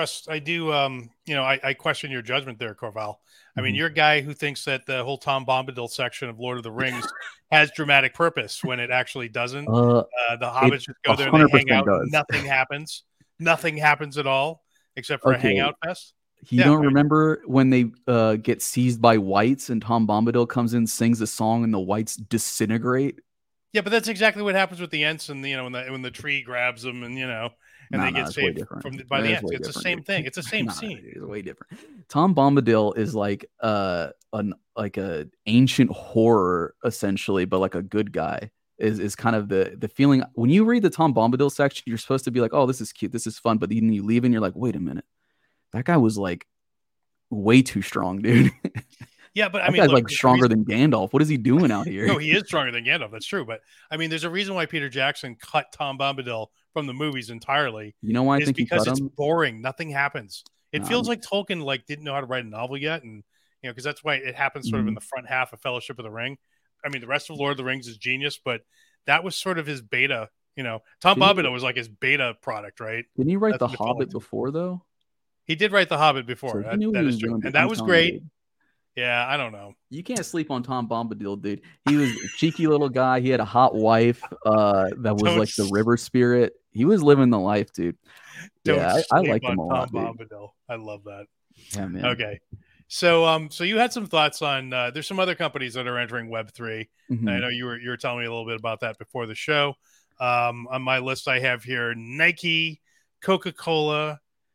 [SPEAKER 1] I question your judgment there, Corval. I mean, you're a guy who thinks that the whole Tom Bombadil section of Lord of the Rings has dramatic purpose when it actually doesn't. The hobbits just go there and they hang out. Nothing happens. Nothing happens at all except for a hangout fest.
[SPEAKER 4] You don't remember when they get seized by whites and Tom Bombadil comes in, sings a song, and the whites disintegrate?
[SPEAKER 1] Yeah, but that's exactly what happens with the Ents, and when the tree grabs them, and they get saved by the Ents. It's the same thing. It's the same scene.
[SPEAKER 4] It's way different. Tom Bombadil is like a ancient horror essentially, but like a good guy is kind of the feeling when you read the Tom Bombadil section. You're supposed to be like, oh, this is cute, this is fun, but then you leave and you're like, wait a minute, that guy was like way too strong, dude.
[SPEAKER 1] Yeah, but
[SPEAKER 4] I mean, guy's like stronger than Gandalf. What is he doing out here?
[SPEAKER 1] No, he is stronger than Gandalf. That's true. But I mean, there's a reason why Peter Jackson cut Tom Bombadil from the movies entirely.
[SPEAKER 4] You know why I think
[SPEAKER 1] because it's boring. Nothing happens. It feels like Tolkien didn't know how to write a novel yet, and because that's why it happens sort of in the front half of Fellowship of the Ring. I mean, the rest of Lord of the Rings is genius, but that was sort of his beta. Tom Bombadil was like his beta product, right?
[SPEAKER 4] Didn't he write The Hobbit before though?
[SPEAKER 1] He did write The Hobbit before.
[SPEAKER 4] So that is true,
[SPEAKER 1] and that was great. Yeah, I don't know.
[SPEAKER 4] You can't sleep on Tom Bombadil, dude. He was a cheeky little guy. He had a hot wife that was like the river spirit. He was living the life, dude. I like him a lot, Tom
[SPEAKER 1] Bombadil. I love that.
[SPEAKER 4] Yeah, man.
[SPEAKER 1] Okay. So you had some thoughts on there's some other companies that are entering Web3. I know you were telling me a little bit about that before the show. On my list I have here Nike, Coca-Cola.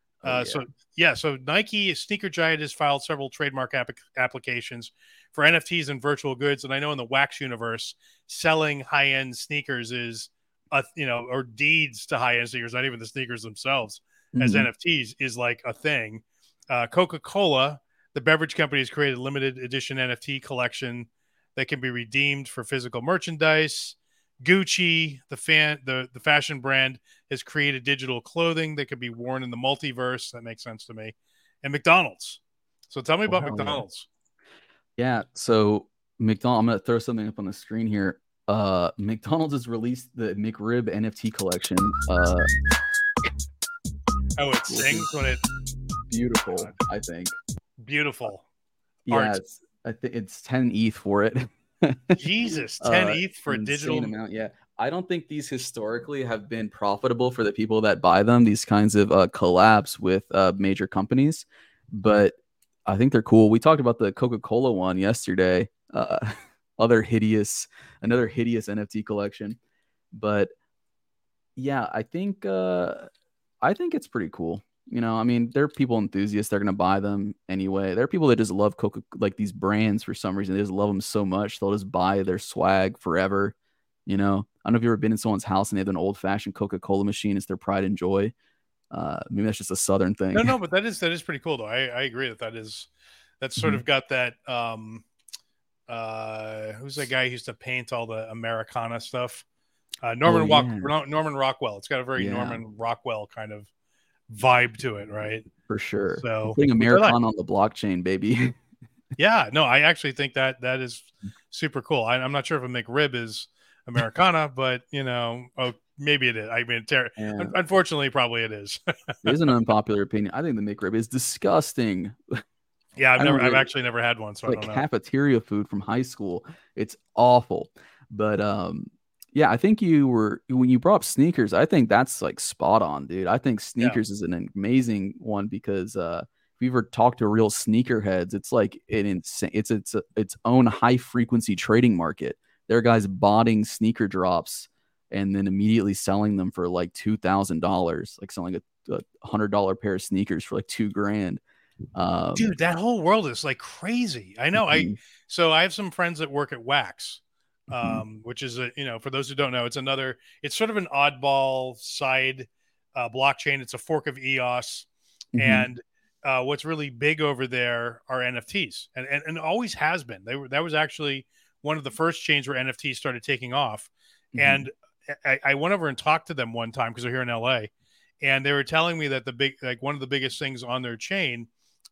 [SPEAKER 1] So Nike, a sneaker giant, has filed several trademark applications for NFTs and virtual goods. And I know in the Wax universe, selling high-end sneakers is, or deeds to high-end sneakers, not even the sneakers themselves, as NFTs is like a thing. Coca-Cola, the beverage company, has created a limited edition NFT collection that can be redeemed for physical merchandise. Gucci, the fashion brand, has created digital clothing that could be worn in the multiverse. That makes sense to me. And McDonald's. So tell me about McDonald's.
[SPEAKER 4] Yeah. So McDonald's, I'm going to throw something up on the screen here. McDonald's has released the McRib NFT collection.
[SPEAKER 1] It sings when it.
[SPEAKER 4] Beautiful, I think.
[SPEAKER 1] Beautiful.
[SPEAKER 4] Yeah, I think it's 10 ETH for it.
[SPEAKER 1] Jesus, 10 ETH for a digital
[SPEAKER 4] amount. Yeah, I don't think these historically have been profitable for the people that buy them. These kinds of collabs with major companies, but I think they're cool. We talked about the Coca-Cola one yesterday. Another hideous NFT collection, but yeah, I think it's pretty cool. I mean, there are people enthusiasts. They're going to buy them anyway. There are people that just love Coca, like these brands for some reason. They just love them so much. They'll just buy their swag forever. I don't know if you've ever been in someone's house and they have an old fashioned Coca-Cola machine. It's their pride and joy. Maybe that's just a Southern thing.
[SPEAKER 1] No, but that is pretty cool though. I agree that's sort of got that, who's that guy who used to paint all the Americana stuff? Norman Rockwell. It's got a very Norman Rockwell kind of vibe to it, right?
[SPEAKER 4] For sure.
[SPEAKER 1] So
[SPEAKER 4] putting Americana on the blockchain, baby.
[SPEAKER 1] Yeah, no, I actually think that is super cool. I'm not sure if a McRib is Americana, but maybe it is. I mean, unfortunately, probably it is.
[SPEAKER 4] There's an unpopular opinion. I think the McRib is disgusting.
[SPEAKER 1] Yeah, I've actually never had one, so I don't know.
[SPEAKER 4] Cafeteria food from high school. It's awful. But yeah, I think when you brought up sneakers, I think that's like spot on, dude. I think sneakers is an amazing one because if you ever talk to real sneakerheads, it's like it's its own high frequency trading market. There are guys botting sneaker drops and then immediately selling them for like $2,000, like selling a $100 pair of sneakers for like $2,000.
[SPEAKER 1] Dude, that whole world is like crazy. I know. So I have some friends that work at Wax. Which is for those who don't know, it's sort of an oddball side blockchain. It's a fork of EOS. And what's really big over there are NFTs and always has been. That was actually one of the first chains where NFTs started taking off. And I went over and talked to them one time because they're here in LA, and they were telling me that one of the biggest things on their chain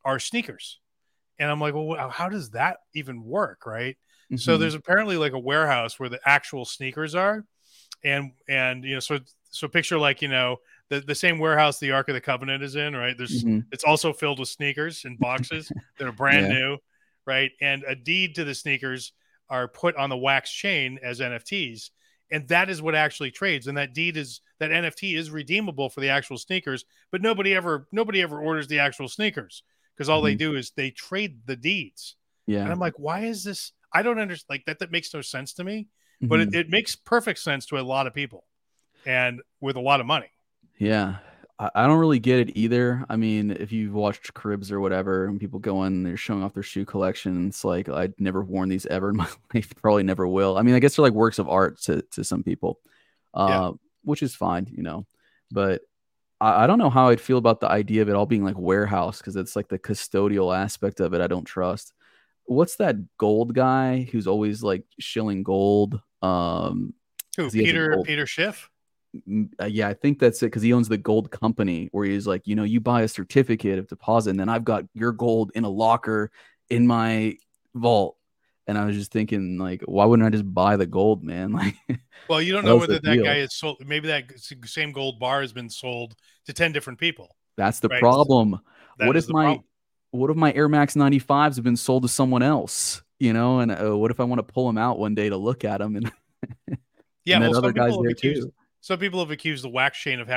[SPEAKER 1] are sneakers. And I'm like, well, how does that even work? Right.
[SPEAKER 4] Mm-hmm.
[SPEAKER 1] So there's apparently like a warehouse where the actual sneakers are. And so picture like, the same warehouse the Ark of the Covenant is in, right? It's also filled with sneakers in boxes that are brand new, right? And a deed to the sneakers are put on the wax chain as NFTs. And that is what actually trades. And that NFT is redeemable for the actual sneakers, but nobody ever orders the actual sneakers because all they do is they trade the deeds.
[SPEAKER 4] Yeah.
[SPEAKER 1] And I'm like, why is this? I don't understand. Like that makes no sense to me, but it makes perfect sense to a lot of people and with a lot of money.
[SPEAKER 4] Yeah. I don't really get it either. I mean, if you've watched Cribs or whatever, and people go in, they're showing off their shoe collection. It's like, I'd never worn these ever in my life. Probably never will. I mean, I guess they're like works of art to some people, which is fine, but I don't know how I'd feel about the idea of it all being like warehouse, because it's like the custodial aspect of it I don't trust. What's that gold guy who's always like shilling gold?
[SPEAKER 1] Who, Peter Schiff?
[SPEAKER 4] Yeah, I think that's it, because he owns the gold company where he's like, you buy a certificate of deposit and then I've got your gold in a locker in my vault. And I was just thinking, like, why wouldn't I just buy the gold, man? Like,
[SPEAKER 1] well, you don't know whether that guy is sold. Maybe that same gold bar has been sold to 10 different people.
[SPEAKER 4] That's the problem. What if my Air Max 95s have been sold to someone else? And what if I want to pull them out one day to look at them? And
[SPEAKER 1] yeah,
[SPEAKER 4] and
[SPEAKER 1] well,
[SPEAKER 4] other guys there too.
[SPEAKER 1] Some people have accused the wax chain of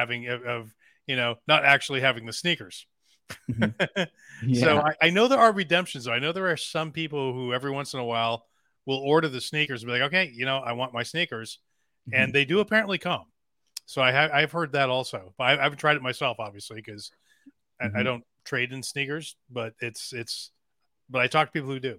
[SPEAKER 1] not actually having the sneakers.
[SPEAKER 4] Yeah.
[SPEAKER 1] So I know there are redemptions. Though. I know there are some people who every once in a while will order the sneakers and be like, okay, I want my sneakers. And they do apparently come. So I've heard that also. But I haven't tried it myself, obviously, because I don't trade in sneakers. But but I talk to people who do.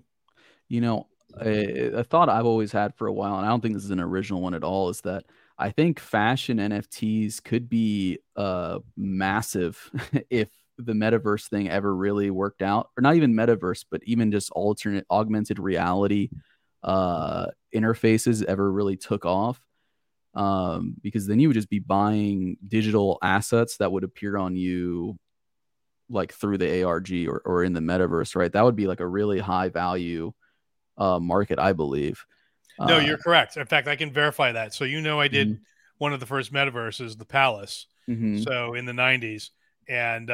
[SPEAKER 4] A thought I've always had for a while, and I don't think this is an original one at all, is that I think fashion NFTs could be massive if the metaverse thing ever really worked out, or not even metaverse, but even just alternate augmented reality interfaces ever really took off. Because then you would just be buying digital assets that would appear on you like through the ARG or in the metaverse, right? That would be like a really high value market, I believe.
[SPEAKER 1] No, you're correct. In fact, I can verify that. So I did one of the first metaverses, the Palace. So in the 90s, and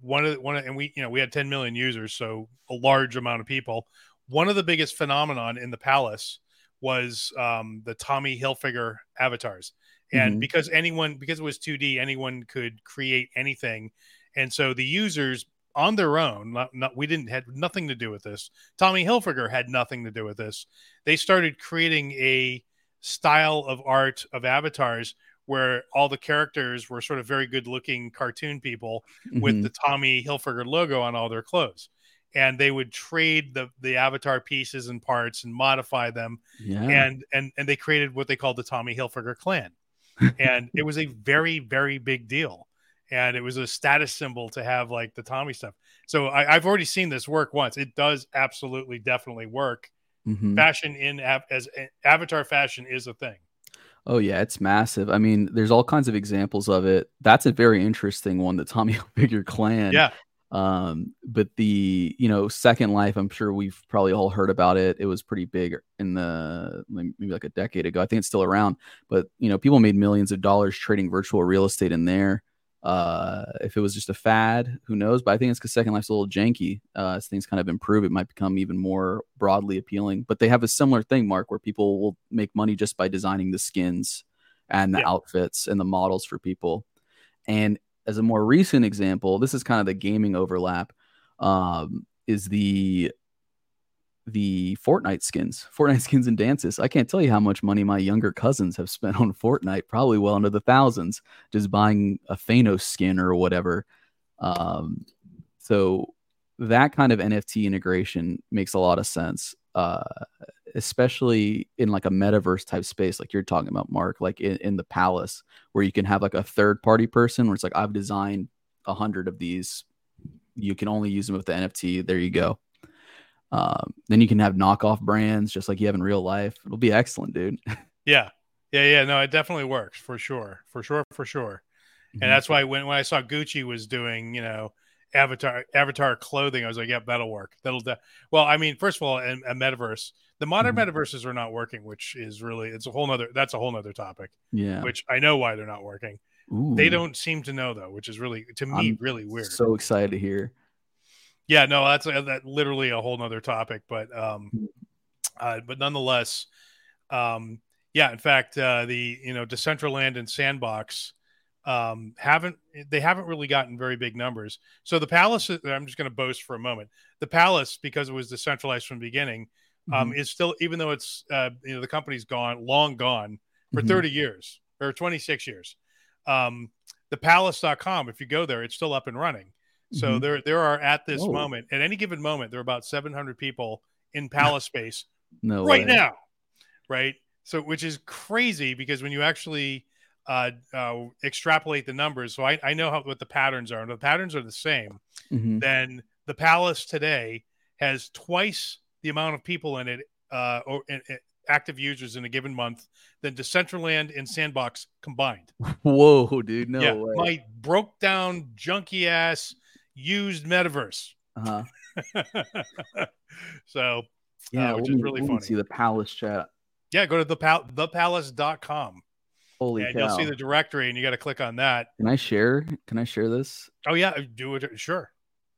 [SPEAKER 1] we had 10 million users, so a large amount of people. One of the biggest phenomenon in the Palace was the Tommy Hilfiger avatars, and because it was 2D, anyone could create anything, and so the users on their own, had nothing to do with this. Tommy Hilfiger had nothing to do with this. They started creating a style of art of avatars where all the characters were sort of very good looking cartoon people with the Tommy Hilfiger logo on all their clothes. And they would trade the avatar pieces and parts and modify them. Yeah. And they created what they called the Tommy Hilfiger clan. And it was a very, very big deal. And it was a status symbol to have like the Tommy stuff. So I've already seen this work once. It does absolutely, definitely work. Fashion as avatar fashion is a thing.
[SPEAKER 4] Oh yeah, it's massive. I mean, there's all kinds of examples of it. That's a very interesting one, the Tommy Hilfiger clan.
[SPEAKER 1] Yeah.
[SPEAKER 4] But the Second Life, I'm sure we've probably all heard about it. It was pretty big in maybe like a decade ago. I think it's still around. But people made millions of dollars trading virtual real estate in there. If it was just a fad, who knows? But I think it's because Second Life's a little janky. As things kind of improve, it might become even more broadly appealing. But they have a similar thing, Mark, where people will make money just by designing the skins and the outfits and the models for people. And as a more recent example, this is kind of the gaming overlap, is the Fortnite skins and dances. I can't tell you how much money my younger cousins have spent on Fortnite, probably well into the thousands, just buying a Thanos skin or whatever. So that kind of NFT integration makes a lot of sense, especially in like a metaverse type space, like you're talking about, Mark, like in the Palace, where you can have like a third party person where it's like, I've designed 100 of these. You can only use them with the NFT. There you go. Then you can have knockoff brands just like you have in real life. It'll be excellent, dude.
[SPEAKER 1] Yeah. No, it definitely works for sure. And that's why when I saw Gucci was doing, avatar clothing. I was like, yeah, that'll work. Well, I mean, first of all, a metaverse. The modern metaverses are not working, which is really that's a whole nother topic.
[SPEAKER 4] Yeah.
[SPEAKER 1] Which I know why they're not working.
[SPEAKER 4] Ooh.
[SPEAKER 1] They don't seem to know though, which is really to me really weird.
[SPEAKER 4] So excited to hear.
[SPEAKER 1] Yeah, no, that's literally a whole nother topic, but nonetheless, yeah. In fact, the Decentraland and Sandbox haven't really gotten very big numbers. So the Palace, I'm just going to boast for a moment. The Palace, because it was decentralized from the beginning, is still, even though it's the company's long gone for 30 years or 26 years. Thepalace.com, if you go there, it's still up and running. So there are at this moment, at any given moment, there are about 700 people in Palace space now, right? So, which is crazy because when you actually extrapolate the numbers, so I know what the patterns are, and the patterns are the same. Then the Palace today has twice the amount of people in it, or active users in a given month, than Decentraland and Sandbox combined.
[SPEAKER 4] Whoa, dude! No way.
[SPEAKER 1] My broke down, junky ass used metaverse. So, which is really funny.
[SPEAKER 4] See the Palace chat.
[SPEAKER 1] Yeah, go to thepalace.com.
[SPEAKER 4] Holy cow.
[SPEAKER 1] You'll see the directory, and you got to click on that.
[SPEAKER 4] Can I share this?
[SPEAKER 1] Oh yeah, do it. Sure.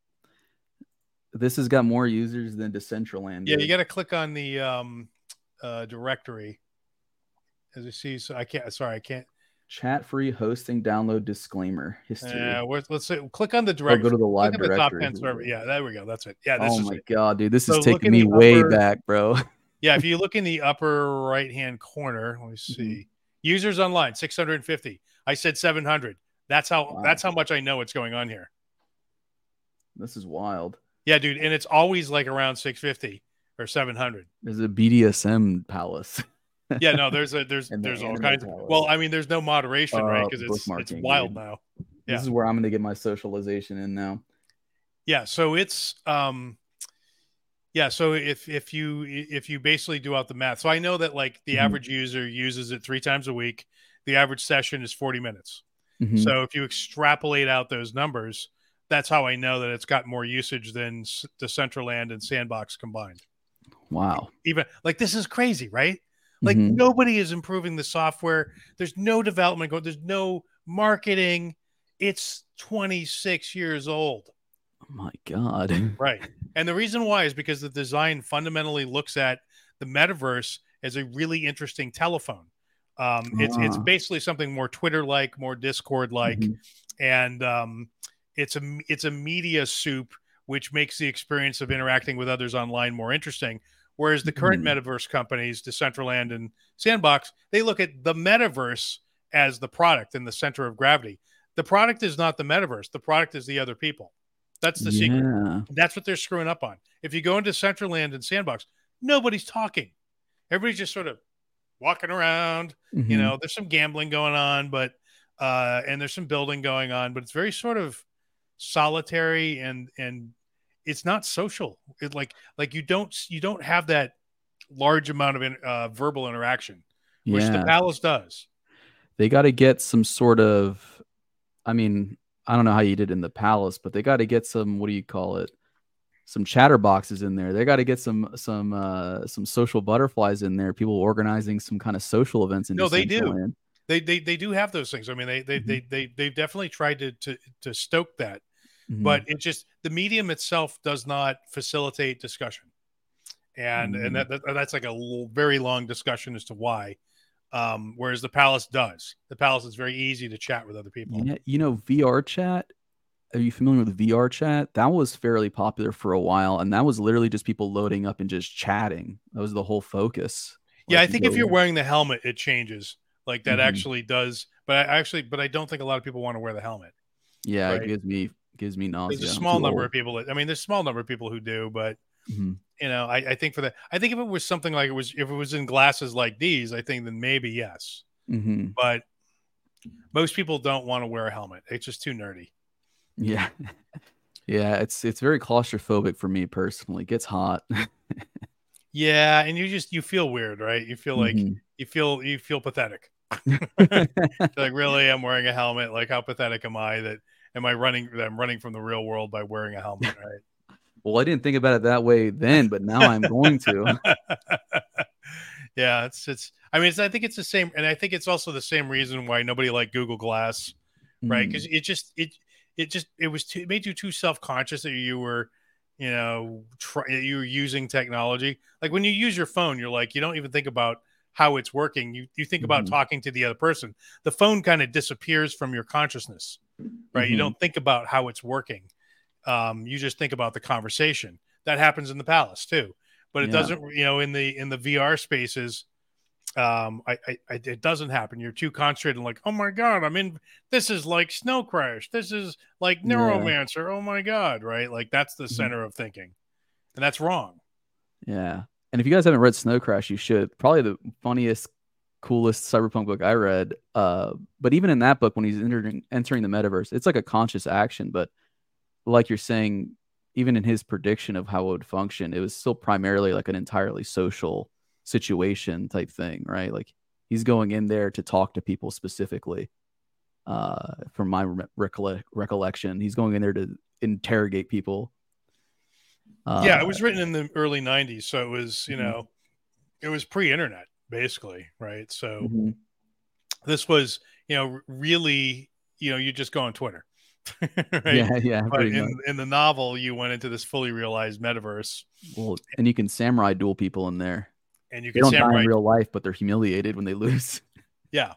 [SPEAKER 4] This has got more users than Decentraland.
[SPEAKER 1] Yeah, you got to click on the directory. As you see, so I can't.
[SPEAKER 4] Chat free hosting download disclaimer history.
[SPEAKER 1] Let's say click on the directory.
[SPEAKER 4] Go to the live directory.
[SPEAKER 1] The top 10 server. Yeah, there we go. That's it. Yeah.
[SPEAKER 4] Oh my god, dude, this is taking me way back, bro.
[SPEAKER 1] Yeah, if you look in the upper right hand corner, let me see. Users online 650. I said 700. That's how much I know what's going on here.
[SPEAKER 4] This is wild.
[SPEAKER 1] Yeah, dude, and it's always like around 650 or 700.
[SPEAKER 4] There's a BDSM palace.
[SPEAKER 1] Yeah, no, there's all kinds of. Well, I mean, there's no moderation, right? Because it's wild now. Yeah.
[SPEAKER 4] This is where I'm going to get my socialization in now.
[SPEAKER 1] Yeah, so it's yeah, so if you basically do out the math, so I know that like the average user uses it 3 times a week. The average session is 40 minutes. So if you extrapolate out those numbers, that's how I know that it's got more usage than Decentraland and Sandbox combined.
[SPEAKER 4] Wow.
[SPEAKER 1] Even like this is crazy, right? Like nobody is improving the software. There's no development going. There's no marketing. It's 26 years old.
[SPEAKER 4] Oh my God.
[SPEAKER 1] Right. And the reason why is because the design fundamentally looks at the metaverse as a really interesting telephone. It's basically something more Twitter-like, more Discord-like, and it's a media soup, which makes the experience of interacting with others online more interesting. Whereas the current metaverse companies, Decentraland and Sandbox, they look at the metaverse as the product and the center of gravity. The product is not the metaverse. The product is the other people. That's the secret. That's what they're screwing up on. If you go into Decentraland and Sandbox, nobody's talking. Everybody's just sort of walking around. You know, there's some gambling going on, but and there's some building going on, but it's very sort of solitary and it's not social. It like you don't have that large amount of verbal interaction, which the Palace does.
[SPEAKER 4] They got to get some sort of, I mean, I don't know how you did in the Palace, but they got to get some, what do you call it? Some chatterboxes in there. They got to get some social butterflies in there. People organizing some kind of social events. No,
[SPEAKER 1] they do. They do have those things. I mean, they definitely tried to stoke that. But it just the medium itself does not facilitate discussion, and that's like a very long discussion as to why. Whereas the Palace does. The Palace is very easy to chat with other people.
[SPEAKER 4] Yeah, you know, VR chat. Are you familiar with VR chat? That was fairly popular for a while, and that was literally just people loading up and just chatting. That was the whole focus.
[SPEAKER 1] Yeah, I think if you're wearing the helmet, it changes. Like that actually does. But I don't think a lot of people want to wear the helmet.
[SPEAKER 4] Yeah, right? It gives me nausea.
[SPEAKER 1] There's a small number of people. There's a small number of people who do, but you know, I think if it was something like if it was in glasses like these, I think then maybe yes. But most people don't want to wear a helmet. It's just too nerdy.
[SPEAKER 4] Yeah. Yeah, it's very claustrophobic for me personally. It gets hot.
[SPEAKER 1] Yeah, and you feel weird, right? You feel like you feel pathetic. Like, really, I'm wearing a helmet. Like, how pathetic am I that am I running? I'm running from the real world by wearing a helmet, right?
[SPEAKER 4] Well, I didn't think about it that way then, but now I'm going to.
[SPEAKER 1] Yeah, I mean, I think it's the same, and I think it's also the same reason why nobody liked Google Glass, right? Because it made you too self-conscious that you were, you were using technology. Like when you use your phone, you're like, you don't even think about how it's working. You think about talking to the other person. The phone kind of disappears from your consciousness, right? You don't think about how it's working. You just think about the conversation. That happens in the Palace too, but it doesn't, in the VR spaces, it doesn't happen. You're too concentrated and like, oh my God, this is like Snow Crash. This is like Neuromancer. Oh my God. Right. Like that's the center of thinking, and that's wrong.
[SPEAKER 4] Yeah. And if you guys haven't read Snow Crash, you should. Probably the funniest, coolest cyberpunk book I read. But even in that book, when he's entering the metaverse, it's like a conscious action. But like you're saying, even in his prediction of how it would function, it was still primarily like an entirely social situation type thing, right? Like he's going in there to talk to people specifically. From my recollection, he's going in there to interrogate people.
[SPEAKER 1] It was written in the early 90s, so it was, it was pre-internet basically, right? So this was, really, you just go on Twitter. Right?
[SPEAKER 4] Yeah.
[SPEAKER 1] But in the novel, you went into this fully realized metaverse.
[SPEAKER 4] Well, and you can samurai duel people in there.
[SPEAKER 1] And
[SPEAKER 4] they don't die in real life, but they're humiliated when they lose.
[SPEAKER 1] Yeah.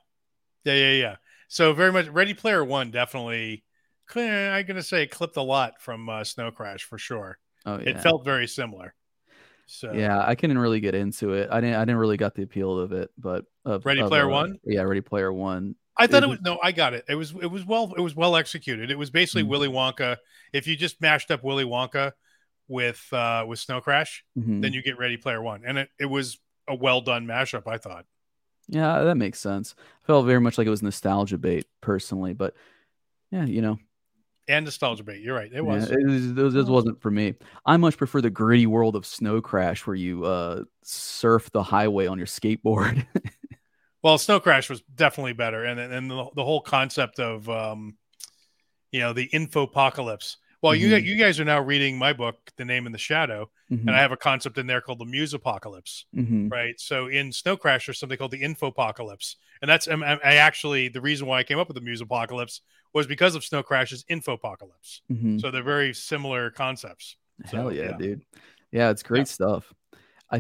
[SPEAKER 1] So very much Ready Player One definitely, I'm going to say, clipped a lot from Snow Crash for sure.
[SPEAKER 4] Oh, yeah.
[SPEAKER 1] It felt very similar. So
[SPEAKER 4] yeah, I couldn't really get into it. I didn't really got the appeal of it, but
[SPEAKER 1] Ready Player One.
[SPEAKER 4] Yeah, Ready Player One.
[SPEAKER 1] I thought I got it. It was well executed. It was basically Willy Wonka. If you just mashed up Willy Wonka with Snow Crash, then you get Ready Player One, and it was a well done mashup, I thought.
[SPEAKER 4] Yeah, that makes sense. I felt very much like it was nostalgia bait personally, but yeah,
[SPEAKER 1] and nostalgia bait. You're right. It was.
[SPEAKER 4] Yeah, it wasn't for me. I much prefer the gritty world of Snow Crash, where you surf the highway on your skateboard.
[SPEAKER 1] Well, Snow Crash was definitely better, and the whole concept of the infopocalypse. Well, you guys are now reading my book, The Name in the Shadow, and I have a concept in there called the Musepocalypse, right? So in Snow Crash, there's something called the Infopocalypse, and that's I actually, the reason why I came up with the Musepocalypse was because of Snow Crash's Infopocalypse. So they're very similar concepts.
[SPEAKER 4] Hell yeah, dude! Yeah, it's great stuff. I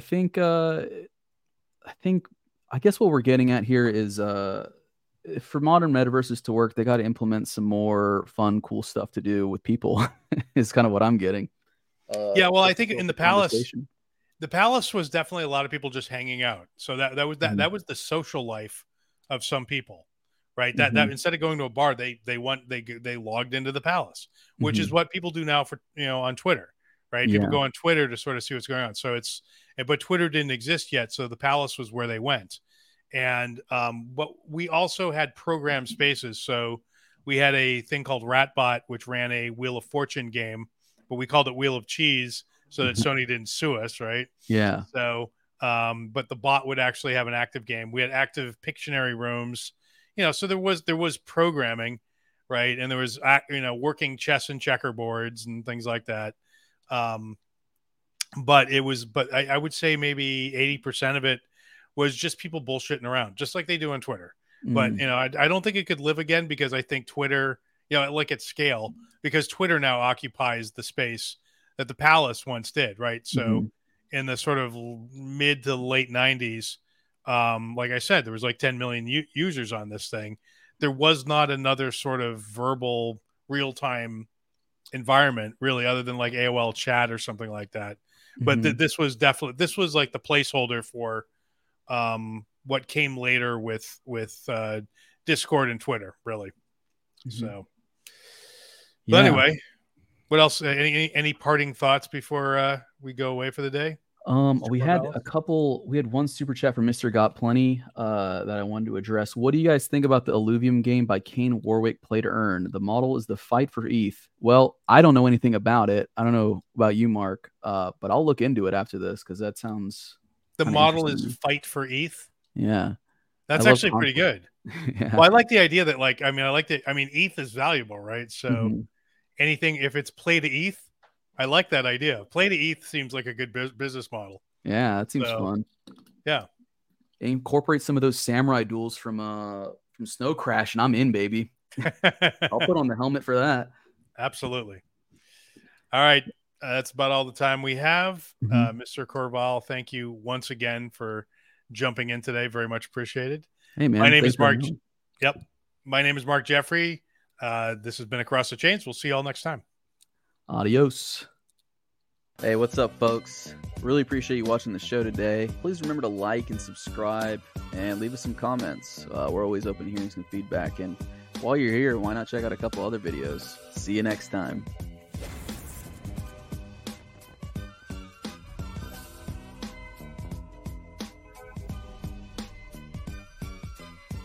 [SPEAKER 4] guess what we're getting at here is for modern metaverses to work, they got to implement some more fun, cool stuff to do with people. Is kind of what I'm getting.
[SPEAKER 1] Well, I think in the Palace was definitely a lot of people just hanging out. So that was the social life of some people, right? That instead of going to a bar, they logged into the Palace, which is what people do now for on Twitter, right? People go on Twitter to sort of see what's going on. So but Twitter didn't exist yet, so the Palace was where they went. And but we also had program spaces. So we had a thing called Ratbot, which ran a Wheel of Fortune game, but we called it Wheel of Cheese so that Sony didn't sue us, right?
[SPEAKER 4] Yeah.
[SPEAKER 1] So, but the bot would actually have an active game. We had active Pictionary rooms, so there was programming, right? And there was, working chess and checkerboards and things like that. But I would say maybe 80% of it was just people bullshitting around, just like they do on Twitter. But, I don't think it could live again because I think Twitter, like at scale, because Twitter now occupies the space that the Palace once did, right? So in the sort of mid to late 90s, like I said, there was like 10 million users on this thing. There was not another sort of verbal real-time environment really, other than like AOL chat or something like that. But this was like the placeholder for what came later with Discord and Twitter, really. So, but anyway, what else? Any parting thoughts before we go away for the day?
[SPEAKER 4] We had one super chat from Mr. Got Plenty that I wanted to address. What do you guys think about the Illuvium game by Kane Warwick, Play to Earn? The model is the fight for ETH. Well, I don't know anything about it. I don't know about you, Mark, but I'll look into it after this because that sounds.
[SPEAKER 1] The model is fight for ETH.
[SPEAKER 4] Yeah.
[SPEAKER 1] That's actually pretty good.
[SPEAKER 4] Yeah.
[SPEAKER 1] Well, I like the idea that, like, I like it. I mean, ETH is valuable, right? So anything, if it's play to ETH, I like that idea. Play to ETH seems like a good business model.
[SPEAKER 4] Yeah, that seems fun.
[SPEAKER 1] Yeah.
[SPEAKER 4] Incorporate some of those samurai duels from Snow Crash, and I'm in, baby. I'll put on the helmet for that.
[SPEAKER 1] Absolutely. All right. That's about all the time we have. Mr. Corval, thank you once again for jumping in today. Very much appreciated.
[SPEAKER 4] Hey, man.
[SPEAKER 1] My name is Mark. Yep. My name is Mark Jeffrey. This has been Across the Chains. We'll see you all next time.
[SPEAKER 4] Adios. Hey, what's up, folks? Really appreciate you watching the show today. Please remember to like and subscribe and leave us some comments. We're always open to hearing some feedback. And while you're here, why not check out a couple other videos? See you next time.